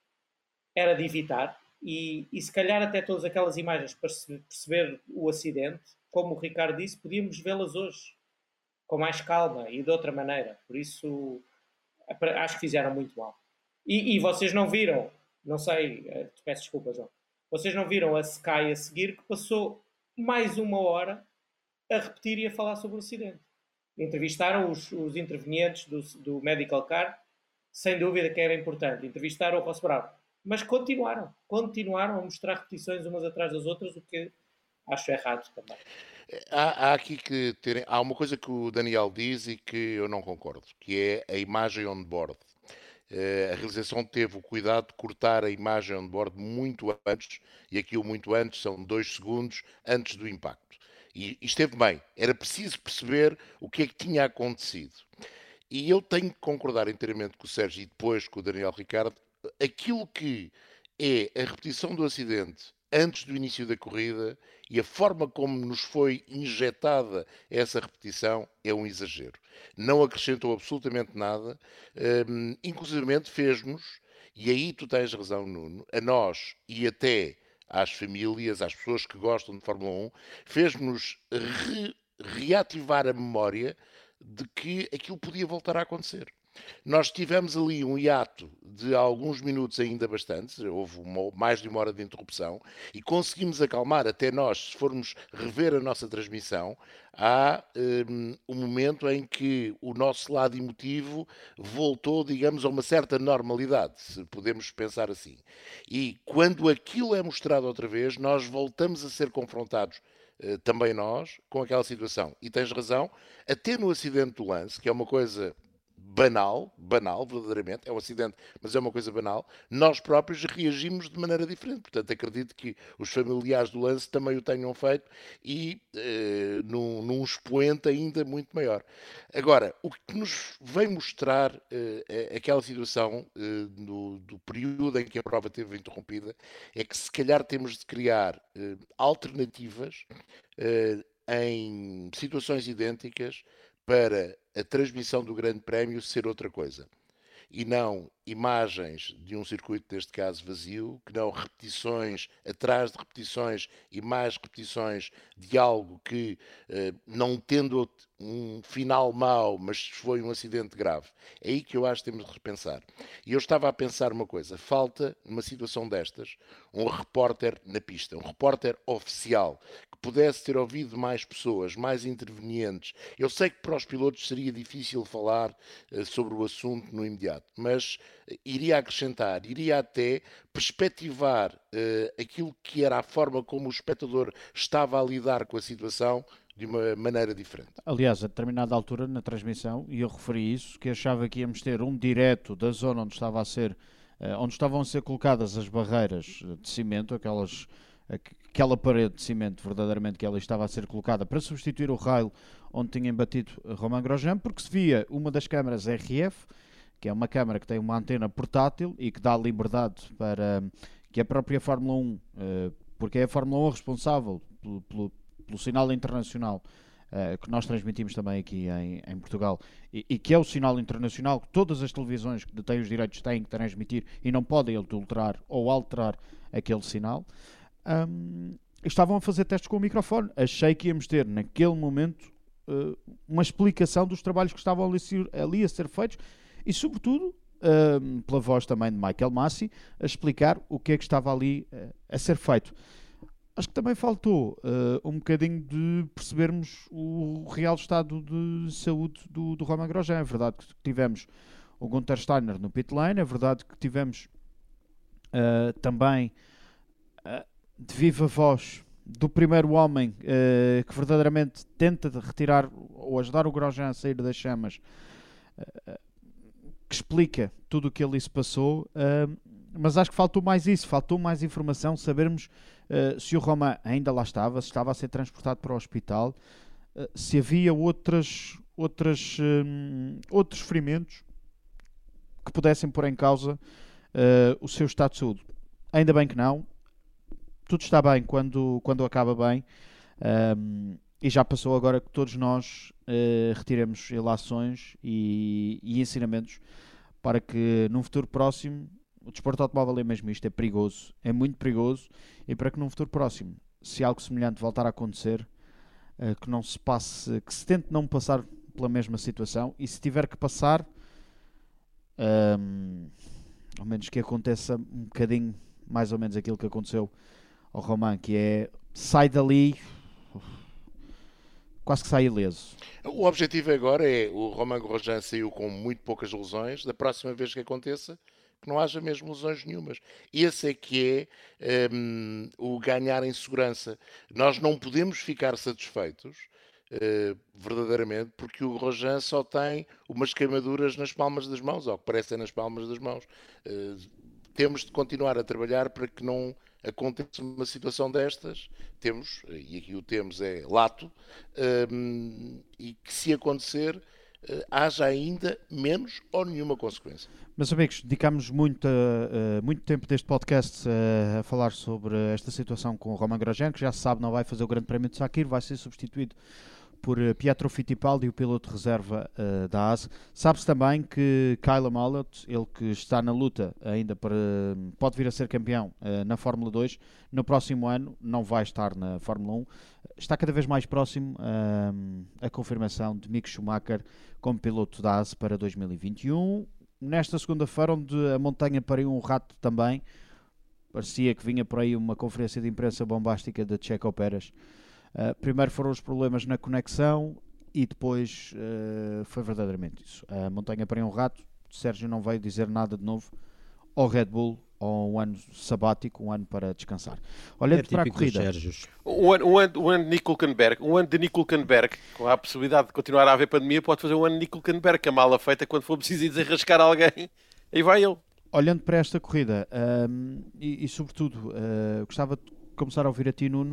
era de evitar, e, e se calhar até todas aquelas imagens para perceber o acidente como o Ricardo disse, podíamos vê-las hoje, com mais calma e de outra maneira. Por isso, acho que fizeram muito mal. E, e vocês não viram, não sei, te peço desculpa, João, vocês não viram a Sky a seguir, que passou mais uma hora a repetir e a falar sobre o acidente. Entrevistaram os, os intervenientes do, do Medical Car, sem dúvida que era importante. Entrevistaram o Ross Brown. Mas continuaram, continuaram a mostrar repetições umas atrás das outras, o que acho errado também. Há, há aqui que ter, há uma coisa que o Daniel diz e que eu não concordo, que é a imagem on-board. Uh, a realização teve o cuidado de cortar a imagem on-board muito antes, e aqui o muito antes são dois segundos antes do impacto. E, e esteve bem, era preciso perceber o que é que tinha acontecido. E eu tenho que concordar inteiramente com o Sérgio e depois com o Daniel Ricardo. Aquilo que é a repetição do acidente antes do início da corrida e a forma como nos foi injetada essa repetição é um exagero. Não acrescentou absolutamente nada, um, inclusivamente fez-nos, e aí tu tens razão, Nuno, a nós e até às famílias, às pessoas que gostam de Fórmula um, fez-nos re, reativar a memória de que aquilo podia voltar a acontecer. Nós tivemos ali um hiato de alguns minutos ainda bastantes, houve uma, mais de uma hora de interrupção, e conseguimos acalmar até nós, se formos rever a nossa transmissão, há um, um momento em que o nosso lado emotivo voltou, digamos, a uma certa normalidade, se podemos pensar assim. E quando aquilo é mostrado outra vez, nós voltamos a ser confrontados, uh, também nós, com aquela situação. E tens razão, até no acidente do Lance, que é uma coisa banal, banal, verdadeiramente, é um acidente, mas é uma coisa banal, nós próprios reagimos de maneira diferente. Portanto, acredito que os familiares do Lance também o tenham feito e uh, num, num expoente ainda muito maior. Agora, o que nos vem mostrar uh, é aquela situação uh, do, do período em que a prova teve interrompida, é que se calhar temos de criar uh, alternativas uh, em situações idênticas para a transmissão do Grande Prémio ser outra coisa. E não imagens de um circuito, neste caso, vazio, que não repetições atrás de repetições e mais repetições de algo que, não tendo um final mau, mas foi um acidente grave. É aí que eu acho que temos de repensar. E eu estava a pensar uma coisa, falta, numa situação destas, um repórter na pista, um repórter oficial, que pudesse ter ouvido mais pessoas, mais intervenientes. Eu sei que para os pilotos seria difícil falar uh, sobre o assunto no imediato, mas uh, iria acrescentar, iria até perspectivar uh, aquilo que era a forma como o espectador estava a lidar com a situação de uma maneira diferente. Aliás, a determinada altura na transmissão, e eu referi isso, que achava que íamos ter um direto da zona onde estava a ser, uh, onde estavam a ser colocadas as barreiras de cimento, aquelas, aquela parede de cimento verdadeiramente que ela estava a ser colocada para substituir o rail onde tinha batido Romain Grosjean, porque se via uma das câmaras R F, que é uma câmara que tem uma antena portátil e que dá liberdade para que a própria Fórmula um, uh, porque é a Fórmula um responsável pelo, pelo pelo sinal internacional uh, que nós transmitimos também aqui em, em Portugal e, e que é o sinal internacional que todas as televisões que detêm os direitos têm que transmitir e não podem adulterar ou alterar aquele sinal. Um, estavam a fazer testes com o microfone. Achei que íamos ter naquele momento uh, uma explicação dos trabalhos que estavam ali, ali a ser feitos e sobretudo uh, pela voz também de Michael Masi a explicar o que é que estava ali uh, a ser feito. Acho que também faltou uh, um bocadinho de percebermos o real estado de saúde do, do Romain Grosjean. É verdade que tivemos o Gunther Steiner no pit lane, é verdade que tivemos uh, também uh, de viva voz do primeiro homem uh, que verdadeiramente tenta retirar ou ajudar o Grosjean a sair das chamas, uh, que explica tudo o que ali se passou, uh, mas acho que faltou mais isso, faltou mais informação, sabermos Uh, se o Romain ainda lá estava, se estava a ser transportado para o hospital, uh, se havia outras, outras, um, outros ferimentos que pudessem pôr em causa uh, o seu estado de saúde. Ainda bem que não. Tudo está bem quando, quando acaba bem. Um, e já passou agora que todos nós uh, retiremos ilações e, e ensinamentos para que num futuro próximo o desporto automóvel é mesmo isto, é perigoso, é muito perigoso, e para que num futuro próximo, se algo semelhante voltar a acontecer, uh, que não se passe, que se tente não passar pela mesma situação, e se tiver que passar, um, ao menos que aconteça um bocadinho mais ou menos aquilo que aconteceu ao Romain, que é, sai dali quase que sai ileso. O objetivo agora é, o Romain Grosjean saiu com muito poucas lesões, da próxima vez que aconteça, que não haja mesmo lesões nenhumas. Esse é que é um, o ganhar em segurança. Nós não podemos ficar satisfeitos, uh, verdadeiramente, porque o Grosjean só tem umas queimaduras nas palmas das mãos, ou que parecem nas palmas das mãos. Uh, temos de continuar a trabalhar para que não aconteça uma situação destas. Temos, e aqui o temos é lato, um, e que se acontecer, uh, haja ainda menos ou nenhuma consequência. Meus amigos, dedicámos muito, uh, muito tempo deste podcast uh, a falar sobre esta situação com o Romain Grosjean, que já se sabe não vai fazer o Grande Prémio de Sakir, vai ser substituído por uh, Pietro Fittipaldi, o piloto de reserva uh, da A S. Sabe-se também que Kyle Malott, ele que está na luta ainda para, uh, pode vir a ser campeão uh, na Fórmula dois, no próximo ano não vai estar na Fórmula um. Está cada vez mais próximo uh, a confirmação de Mick Schumacher como piloto da A S para dois mil e vinte e um. Nesta segunda-feira, onde a montanha pariu um rato também, parecia que vinha por aí uma conferência de imprensa bombástica de Checo Pérez. Uh, primeiro foram os problemas na conexão e depois uh, foi verdadeiramente isso. A montanha pariu um rato, Sérgio não veio dizer nada de novo ao Red Bull, ou um ano sabático, um ano para descansar. Olhando é para a corrida, um ano, um, ano, um ano de Nico Hülkenberg, um ano de Nico Hülkenberg, com a possibilidade de continuar a haver pandemia, pode fazer um ano de Nico Hülkenberg, que a mala feita quando for preciso desenrascar alguém, aí vai ele. Olhando para esta corrida, um, e, e sobretudo, uh, gostava de começar a ouvir a ti, Nuno,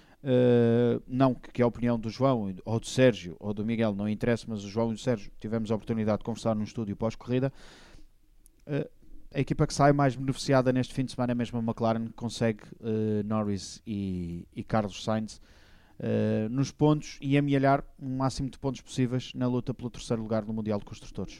uh, não que a opinião do João, ou do Sérgio, ou do Miguel não interessa, mas o João e o Sérgio tivemos a oportunidade de conversar num estúdio pós-corrida. Uh, A equipa que sai mais beneficiada neste fim de semana é mesmo a McLaren, que consegue uh, Norris e, e Carlos Sainz uh, nos pontos e amealhar o máximo de pontos possíveis na luta pelo terceiro lugar no Mundial de Construtores.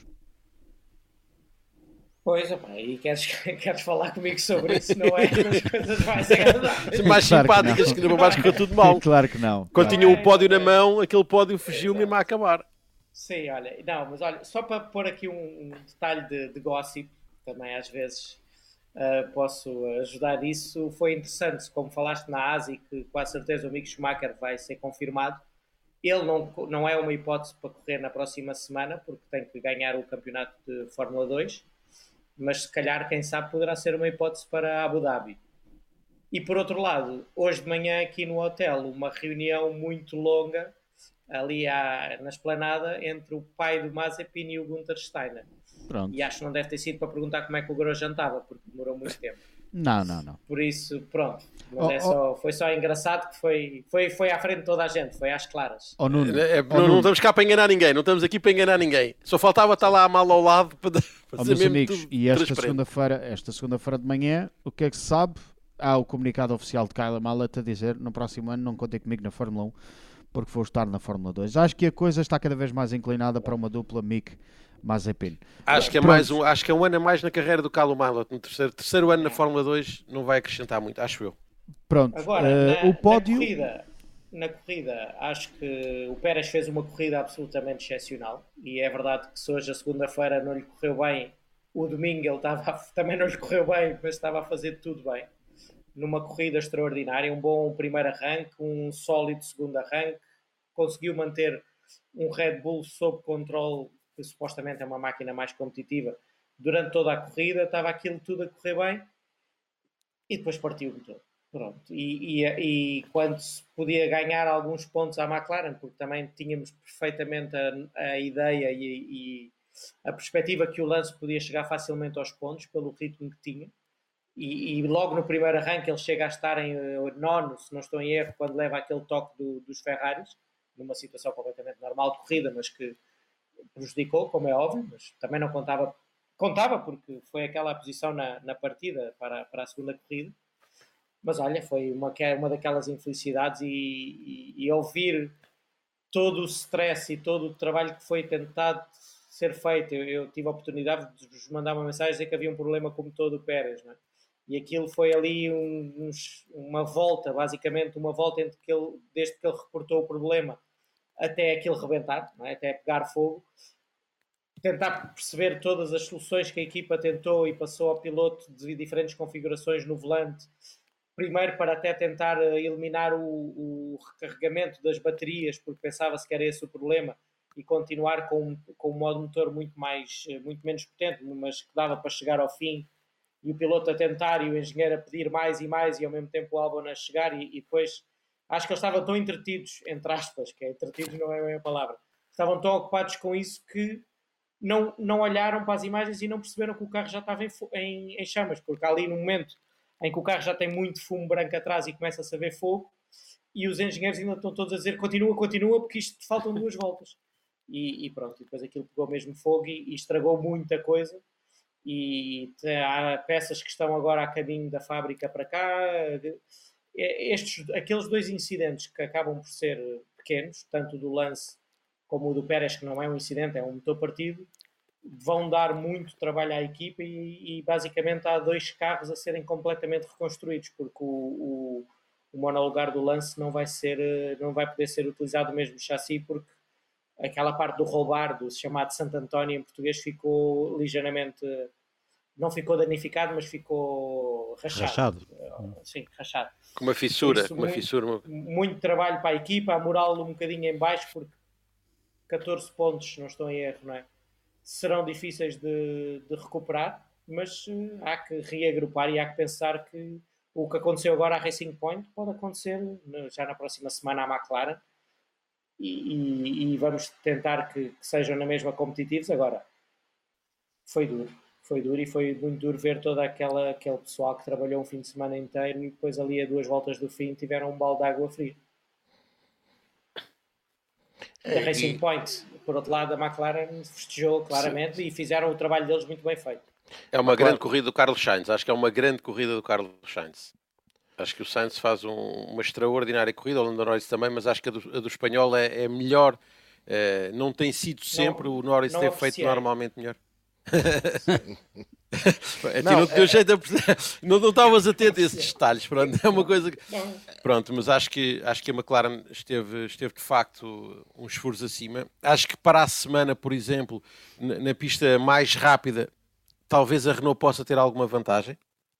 Pois, opa, e queres, queres falar comigo sobre isso, não é? Das coisas mais agradáveis. Mais claro simpáticas, que, que não vais correr tudo mal. Claro que não. Quando claro. tinha o pódio na mão, aquele pódio fugiu mesmo a acabar. Sim, olha, não, mas olha, só para pôr aqui um, um detalhe de, de gossip, também às vezes uh, posso ajudar nisso. Foi interessante, como falaste na ASI, que com a certeza o Mick Schumacher vai ser confirmado. Ele não, não é uma hipótese para correr na próxima semana, porque tem que ganhar o campeonato de Fórmula dois, mas se calhar, quem sabe, poderá ser uma hipótese para Abu Dhabi. E por outro lado, hoje de manhã aqui no hotel, uma reunião muito longa, ali à, na esplanada, entre o pai do Mazepin e o Günther Steiner. Pronto. E acho que não deve ter sido para perguntar como é que o Grosjean estava, porque demorou muito tempo. Não, não, não. Por isso, pronto. Mas oh, é só, foi só engraçado que foi, foi, foi à frente de toda a gente, foi às claras. Oh, Nuno. É, é, oh, não, Nuno. não estamos cá para enganar ninguém, não estamos aqui para enganar ninguém. Só faltava estar lá a mal ao lado para, para oh, fazer meus mesmo amigos, tudo e esta segunda-feira, esta segunda-feira de manhã, o que é que se sabe? Há o comunicado oficial de Kyle Malott a dizer: no próximo ano não contem comigo na Fórmula um, porque vou estar na Fórmula dois. Acho que a coisa está cada vez mais inclinada para uma dupla Mick Mazepin. Acho que é mais um, acho que é um ano a mais na carreira do Kyle Malott. No terceiro, terceiro ano na Fórmula dois não vai acrescentar muito, acho eu. Pronto. Agora, uh, na, o pódio... na, corrida, na corrida, acho que o Pérez fez uma corrida absolutamente excepcional, e é verdade que se hoje a segunda-feira não lhe correu bem, o domingo ele estava, também não lhe correu bem, mas estava a fazer tudo bem. Numa corrida extraordinária, um bom primeiro arranque, um sólido segundo arranque, conseguiu manter um Red Bull sob controle, que supostamente é uma máquina mais competitiva, durante toda a corrida, estava aquilo tudo a correr bem, e depois partiu o motor. Pronto. E, e, e quando se podia ganhar alguns pontos à McLaren, porque também tínhamos perfeitamente a, a ideia e, e a perspectiva que o Lance podia chegar facilmente aos pontos, pelo ritmo que tinha, e, e logo no primeiro arranque ele chega a estar em nono, se não estou em erro, quando leva aquele toque do, dos Ferraris, numa situação completamente normal de corrida, mas que prejudicou, como é óbvio, mas também não contava, contava porque foi aquela posição na, na partida para, para a segunda corrida. Mas olha, foi uma, uma daquelas infelicidades, e, e, e ouvir todo o stress e todo o trabalho que foi tentado ser feito. Eu, eu tive a oportunidade de vos mandar uma mensagem dizer que havia um problema com o motor do Pérez, não é? E aquilo foi ali um, uns, uma volta, basicamente uma volta entre que ele, desde que ele reportou o problema até aquilo rebentar, não é? Até pegar fogo. Tentar perceber todas as soluções que a equipa tentou e passou ao piloto de diferentes configurações no volante. Primeiro para até tentar eliminar o, o recarregamento das baterias, porque pensava-se que era esse o problema, e continuar com, com um modo motor muito, mais, muito menos potente, mas que dava para chegar ao fim, e o piloto a tentar e o engenheiro a pedir mais e mais, e ao mesmo tempo o Albon a chegar, e, e depois acho que eles estavam tão entretidos, entre aspas, que é entretidos não é a mesma palavra, estavam tão ocupados com isso que não, não olharam para as imagens e não perceberam que o carro já estava em, em, em chamas, porque ali no momento em que o carro já tem muito fumo branco atrás e começa a saber fogo, e os engenheiros ainda estão todos a dizer continua, continua, porque isto faltam duas voltas. E, e pronto, e depois aquilo pegou mesmo fogo e, e estragou muita coisa. E há peças que estão agora a caminho da fábrica para cá. Estes, aqueles dois incidentes que acabam por ser pequenos, tanto do Lance como o do Pérez, que não é um incidente, é um motor partido, vão dar muito trabalho à equipa e, e basicamente há dois carros a serem completamente reconstruídos, porque o, o, o monolugar do Lance não vai, ser, não vai poder ser utilizado o mesmo chassi, porque aquela parte do roll bar, do chamado Santo António em português, ficou ligeiramente, não ficou danificado, mas ficou rachado. Rachado. Sim, rachado. Com uma fissura. Isso, com uma muito, fissura. muito trabalho para a equipa, a moral um bocadinho em baixo, porque catorze pontos, não estou em erro, não é? Serão difíceis de, de recuperar, mas uh, há que reagrupar e há que pensar que o que aconteceu agora à Racing Point pode acontecer no, já na próxima semana à McLaren, e, e, e vamos tentar que, que sejam na mesma competitivos. Agora, foi duro, foi duro e foi muito duro ver todo aquela, aquele pessoal que trabalhou um fim de semana inteiro e depois ali a duas voltas do fim tiveram um balde de água fria. Da Racing e... Point, por outro lado, a McLaren festejou claramente. Sim. E fizeram o trabalho deles muito bem feito. É uma grande corrida do Carlos Sainz. Acho que é uma grande corrida do Carlos Sainz. Acho que o Sainz faz um, uma extraordinária corrida, o Lando Norris também, mas acho que a do, a do espanhol é, é melhor. É, não tem sido sempre, não, o Norris tem feito normalmente melhor. É, não, não, é, jeito a... não, não estavas atento a esses detalhes, pronto, é uma coisa que... pronto, mas acho que, acho que a McLaren esteve, esteve de facto um esforço acima. Acho que para a semana, por exemplo, na, na pista mais rápida, talvez a Renault possa ter alguma vantagem,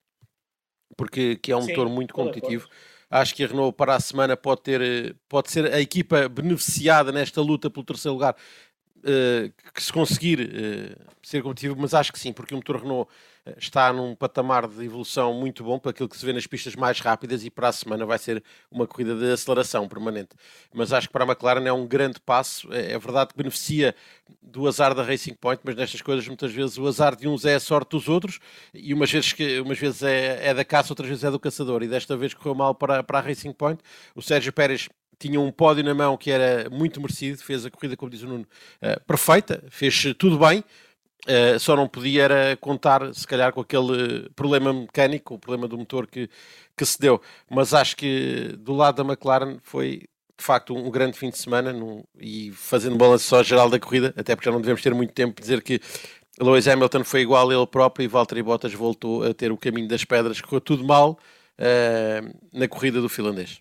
porque que é um Sim, motor muito competitivo. Acho que a Renault para a semana pode ter, pode ser a equipa beneficiada nesta luta pelo terceiro lugar. Uh, que se conseguir uh, ser competitivo, mas acho que sim, porque o motor Renault uh, está num patamar de evolução muito bom para aquilo que se vê nas pistas mais rápidas e para a semana vai ser uma corrida de aceleração permanente. Mas acho que para a McLaren é um grande passo. É, é verdade que beneficia do azar da Racing Point, mas nestas coisas muitas vezes o azar de uns é a sorte dos outros e umas vezes, que, umas vezes é, é da caça, outras vezes é do caçador, e desta vez correu mal para, para a Racing Point. O Sérgio Pérez tinha um pódio na mão que era muito merecido, fez a corrida, como diz o Nuno, uh, perfeita, fez tudo bem, uh, só não podia era contar, se calhar, com aquele problema mecânico, o problema do motor que, que se deu. Mas acho que do lado da McLaren foi, de facto, um grande fim de semana, num, e fazendo um balanço só geral da corrida, até porque já não devemos ter muito tempo para dizer que Lewis Hamilton foi igual a ele próprio e Valtteri Bottas voltou a ter o caminho das pedras, correu tudo mal uh, na corrida do finlandês.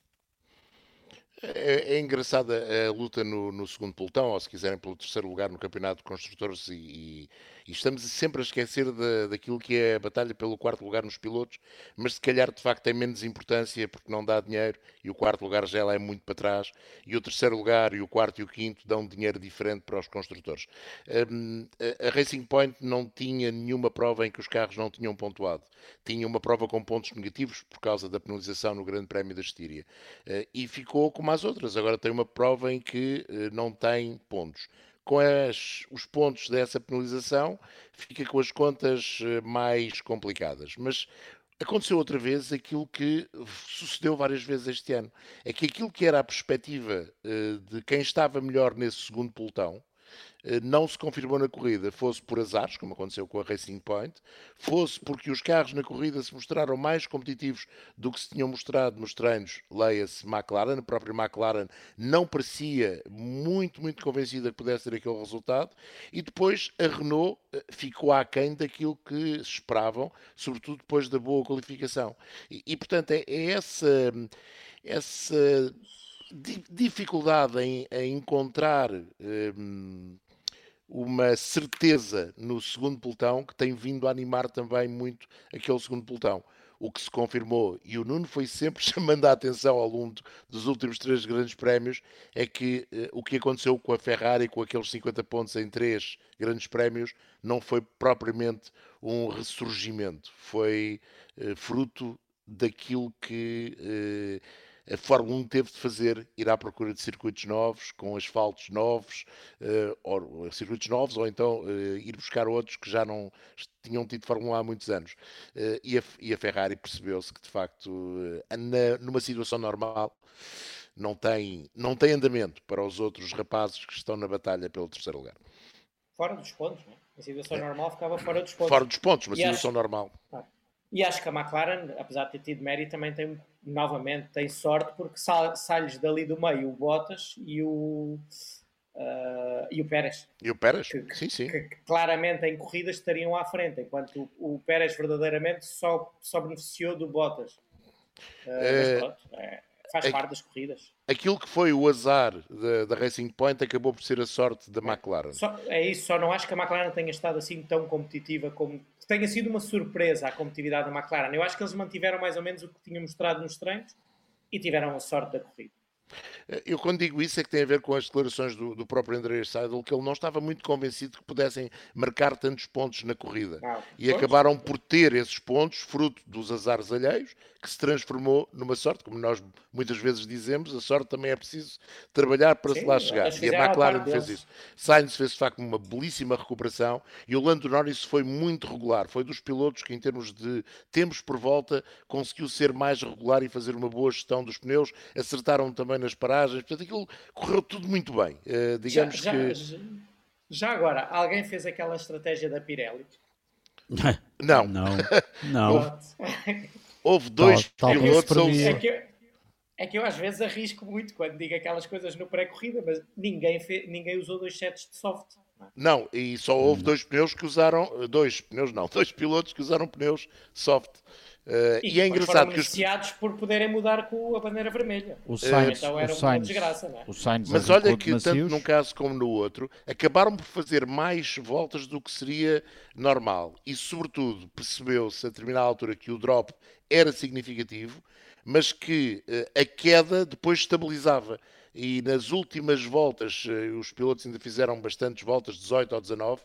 É, é engraçada a luta no, no segundo pelotão, ou se quiserem pelo terceiro lugar no campeonato de construtores, e, e, e estamos sempre a esquecer de, daquilo que é a batalha pelo quarto lugar nos pilotos, mas se calhar de facto tem menos importância porque não dá dinheiro e o quarto lugar já lá é muito para trás, e o terceiro lugar e o quarto e o quinto dão dinheiro diferente para os construtores. Um, a, a Racing Point não tinha nenhuma prova em que os carros não tinham pontuado, tinha uma prova com pontos negativos por causa da penalização no Grande Prémio da Estíria, uh, e ficou como as outras. Agora tem uma prova em que uh, não tem pontos. Com as, os pontos dessa penalização, fica com as contas uh, mais complicadas. Mas aconteceu outra vez aquilo que sucedeu várias vezes este ano. É que aquilo que era a perspectiva uh, de quem estava melhor nesse segundo pelotão, não se confirmou na corrida, fosse por azares, como aconteceu com a Racing Point, fosse porque os carros na corrida se mostraram mais competitivos do que se tinham mostrado nos treinos, leia-se McLaren, a própria McLaren não parecia muito, muito convencida que pudesse ter aquele resultado, e depois a Renault ficou aquém daquilo que se esperavam, sobretudo depois da boa qualificação. E, e portanto, é, é essa... essa dificuldade em, em encontrar um, uma certeza no segundo pelotão que tem vindo a animar também muito aquele segundo pelotão. O que se confirmou, e o Nuno foi sempre chamando a atenção ao longo dos últimos três grandes prémios, é que uh, o que aconteceu com a Ferrari, com aqueles cinquenta pontos em três grandes prémios, não foi propriamente um ressurgimento. Foi uh, fruto daquilo que... Uh, a Fórmula um teve de fazer, ir à procura de circuitos novos, com asfaltos novos, uh, ou circuitos novos, ou então uh, ir buscar outros que já não tinham tido Fórmula um há muitos anos. Uh, e, a, e a Ferrari percebeu-se que, de facto, uh, na, numa situação normal, não tem, não tem andamento para os outros rapazes que estão na batalha pelo terceiro lugar. Fora dos pontos, não é? A situação é. normal ficava fora dos pontos. Fora dos pontos, uma e situação acho... normal. Ah. E acho que a McLaren, apesar de ter tido mérito, também tem, novamente, tem sorte, porque sai-lhes dali do meio o Bottas e o, uh, e o Pérez. E o Pérez? Que, sim, sim. Que, que claramente em corridas estariam à frente, enquanto o, o Pérez verdadeiramente só, só beneficiou do Bottas. Uh, é... Mas pronto, é, faz é... parte das corridas. Aquilo que foi o azar da, da Racing Point acabou por ser a sorte da McLaren. Só, é isso, só não acho que a McLaren tenha estado assim tão competitiva como... tenha sido uma surpresa a competitividade da McLaren. Eu acho que eles mantiveram mais ou menos o que tinham mostrado nos treinos e tiveram a sorte da corrida. Eu quando digo isso é que tem a ver com as declarações do, do próprio André Seidel, que ele não estava muito convencido que pudessem marcar tantos pontos na corrida. Ah, e pontos? Acabaram por ter esses pontos, fruto dos azares alheios, que se transformou numa sorte, como nós muitas vezes dizemos, a sorte também é preciso trabalhar para Sim, se lá chegar. E a McLaren a fez isso. Sainz fez de facto uma belíssima recuperação e o Lando Norris foi muito regular. Foi dos pilotos que, em termos de tempos por volta, conseguiu ser mais regular e fazer uma boa gestão dos pneus. Acertaram também nas paragens. Portanto, aquilo correu tudo muito bem. Uh, digamos já, que... já, já agora, alguém fez aquela estratégia da Pirelli? Não. Não. Não. Houve dois tal, tal pilotos... Ou... É, que eu, é que eu às vezes arrisco muito quando digo aquelas coisas no pré-corrida, mas ninguém, fez, ninguém usou dois sets de soft. Não, não e só houve dois pneus que usaram... Dois pneus não, dois pilotos que usaram pneus soft. Uh, e, e é engraçado que os... por poderem mudar com a bandeira vermelha. O Sainz, então era o uma Sainz, desgraça, não é? O Sainz Mas olha que tanto num caso como no outro acabaram por fazer mais voltas do que seria normal e sobretudo percebeu-se a determinada altura que o drop era significativo, mas que uh, a queda depois estabilizava. E nas últimas voltas, os pilotos ainda fizeram bastantes voltas, dezoito ou dezanove,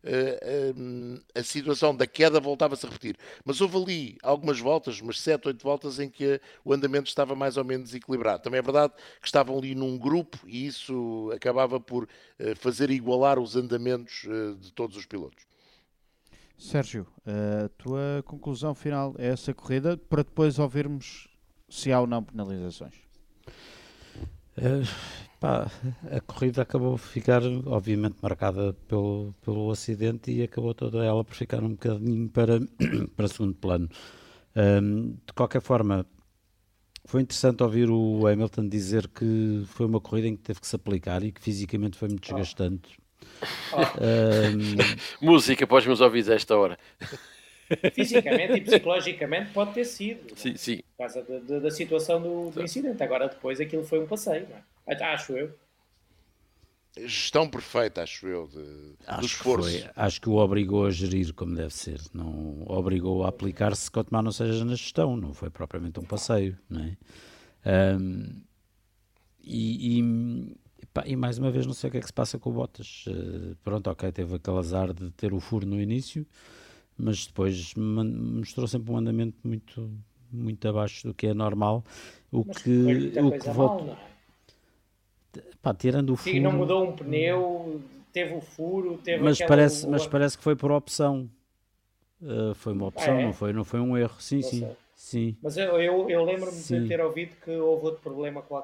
a situação da queda voltava-se a repetir. Mas houve ali algumas voltas, umas sete, oito voltas, em que o andamento estava mais ou menos equilibrado. Também é verdade que estavam ali num grupo e isso acabava por fazer igualar os andamentos de todos os pilotos. Sérgio, a tua conclusão final é essa corrida, para depois ouvirmos se há ou não penalizações. Uh, pá, a corrida acabou por ficar obviamente marcada pelo, pelo acidente e acabou toda ela por ficar um bocadinho para, para segundo plano. Um, de qualquer forma, foi interessante ouvir o Hamilton dizer que foi uma corrida em que teve que se aplicar e que fisicamente foi muito desgastante. Oh. Um... Música para os meus ouvidos a esta hora. Fisicamente e psicologicamente pode ter sido. Sim, sim. Por causa de, de, da situação do, do incidente. Agora depois aquilo foi um passeio, não é? Acho eu. Gestão perfeita, acho eu, de, acho do esforço. Que foi, acho que o obrigou a gerir como deve ser. Não o obrigou a aplicar-se, quanto mais não seja na gestão. Não foi propriamente um passeio, não é? Um, e... e Pá, e mais uma vez não sei o que é que se passa com o Bottas. Uh, pronto, ok, teve aquele azar de ter o furo no início, mas depois mostrou sempre um andamento muito, muito abaixo do que é normal. O mas que, o que volta... mal, Pá, tirando o furo... Sim, não mudou um pneu, teve o furo, teve mas aquela... parece, mas parece que foi por opção. Uh, foi uma opção, ah, é? não, foi, não foi um erro. Sim, não sim, sim. Mas eu, eu, eu lembro-me sim. de ter ouvido que houve outro problema qualquer.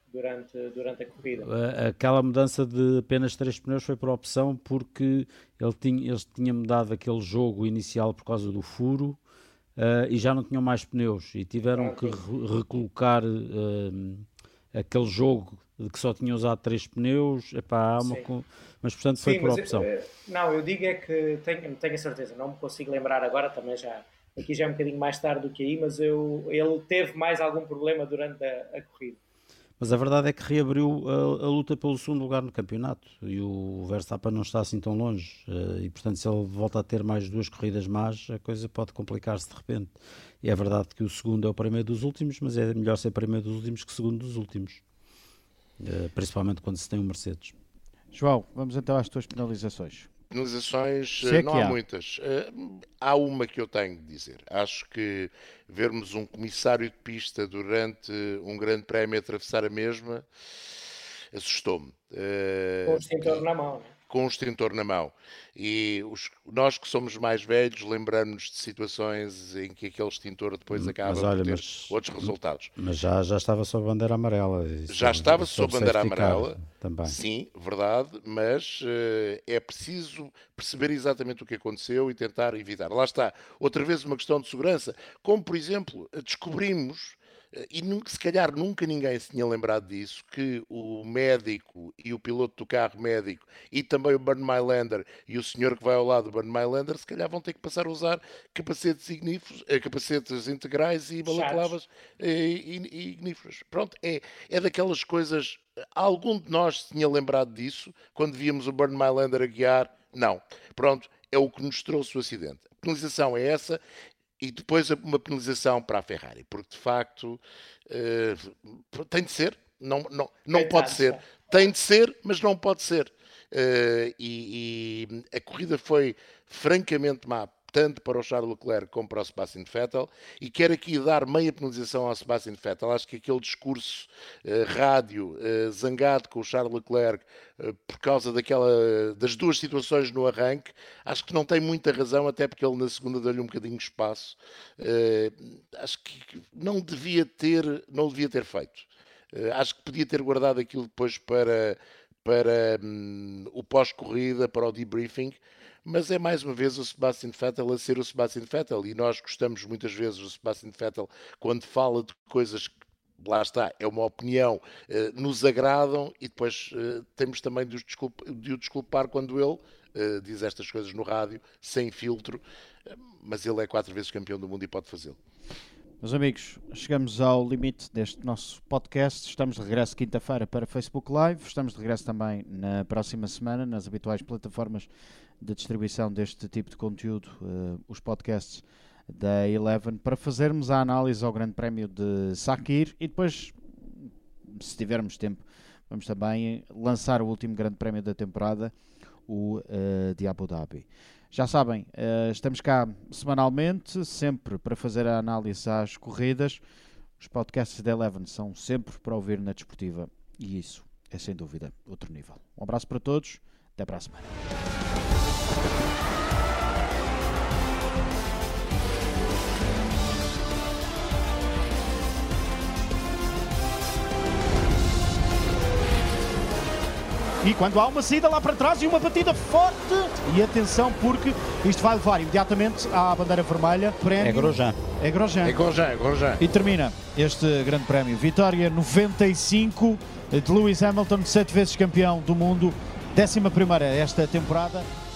durante, durante a corrida. Aquela mudança de apenas três pneus foi por opção, porque ele tinha, eles tinham mudado aquele jogo inicial por causa do furo uh, e já não tinham mais pneus e tiveram ah, que re recolocar uh, aquele jogo de que só tinham usado três pneus. Epá, há uma com... mas portanto foi Sim, por opção. Eu, não, eu digo é que tenho, tenho a certeza, não me consigo lembrar agora, também já aqui já é um bocadinho mais tarde do que aí, mas eu, ele teve mais algum problema durante a, a corrida. Mas a verdade é que reabriu a, a luta pelo segundo lugar no campeonato e o Verstappen não está assim tão longe e portanto se ele volta a ter mais duas corridas más, a coisa pode complicar-se de repente. E é verdade que o segundo é o primeiro dos últimos, mas é melhor ser primeiro dos últimos que segundo dos últimos, principalmente quando se tem um Mercedes. João, vamos então às tuas penalizações. Penalizações, é não há, há muitas. Uh, há uma que eu tenho de dizer. Acho que vermos um comissário de pista durante um grande prémio atravessar a mesma assustou-me. Uh, com o extintor na mão, né? Com o extintor na mão. E os, nós que somos mais velhos lembramos de situações em que aquele extintor depois acaba mas, olha, por ter mas, outros resultados. Mas já, já estava sob bandeira amarela. Já estava sob bandeira amarela, também. Sim, verdade, mas uh, é preciso perceber exatamente o que aconteceu e tentar evitar. Lá está, outra vez uma questão de segurança, como por exemplo, descobrimos, e nunca, se calhar nunca ninguém se tinha lembrado disso, que o médico e o piloto do carro médico e também o Bernd Maylander e o senhor que vai ao lado do Bernd Maylander se calhar vão ter que passar a usar capacetes igníferos, capacetes integrais e balaclavas e igníferos. Pronto, é, é daquelas coisas, algum de nós se tinha lembrado disso quando víamos o Bernd Maylander a guiar? Não. Pronto, é o que nos trouxe o acidente. A penalização é essa. E depois uma penalização para a Ferrari, porque de facto uh, tem de ser, não, não, não pode ser, tem de ser, mas não pode ser. Uh, e, e a corrida foi francamente má, tanto para o Charles Leclerc como para o Sebastian Vettel, e quero aqui dar meia penalização ao Sebastian Vettel. Acho que aquele discurso uh, rádio uh, zangado com o Charles Leclerc uh, por causa daquela, das duas situações no arranque, acho que não tem muita razão, até porque ele na segunda deu-lhe um bocadinho de espaço. Uh, acho que não devia ter, não devia ter feito. Uh, acho que podia ter guardado aquilo depois para, para um, o pós-corrida, para o debriefing. Mas é mais uma vez o Sebastian Vettel a ser o Sebastian Vettel, e nós gostamos muitas vezes do Sebastian Vettel quando fala de coisas que, lá está, é uma opinião, eh, nos agradam, e depois eh, temos também de o, desculpa, de o desculpar quando ele eh, diz estas coisas no rádio, sem filtro, mas ele é quatro vezes campeão do mundo e pode fazê-lo. Meus amigos, chegamos ao limite deste nosso podcast. Estamos de regresso quinta-feira para Facebook Live. Estamos de regresso também na próxima semana nas habituais plataformas de distribuição deste tipo de conteúdo, uh, os podcasts da Eleven, para fazermos a análise ao Grande Prémio de Sakir e depois, se tivermos tempo, vamos também lançar o último Grande Prémio da temporada, o uh, de Abu Dhabi. Já sabem, uh, estamos cá semanalmente, sempre para fazer a análise às corridas. Os podcasts da Eleven são sempre para ouvir na desportiva e isso é sem dúvida outro nível. Um abraço para todos, até para a semana. E quando há uma saída lá para trás e uma batida forte, e atenção porque isto vai levar imediatamente à bandeira vermelha. Prémio... É Grosjean. É Grosjean. É Grosjean, é Grosjean. E termina este grande prémio. Vitória noventa e cinco de Lewis Hamilton, sete vezes campeão do mundo, décima primeira esta temporada.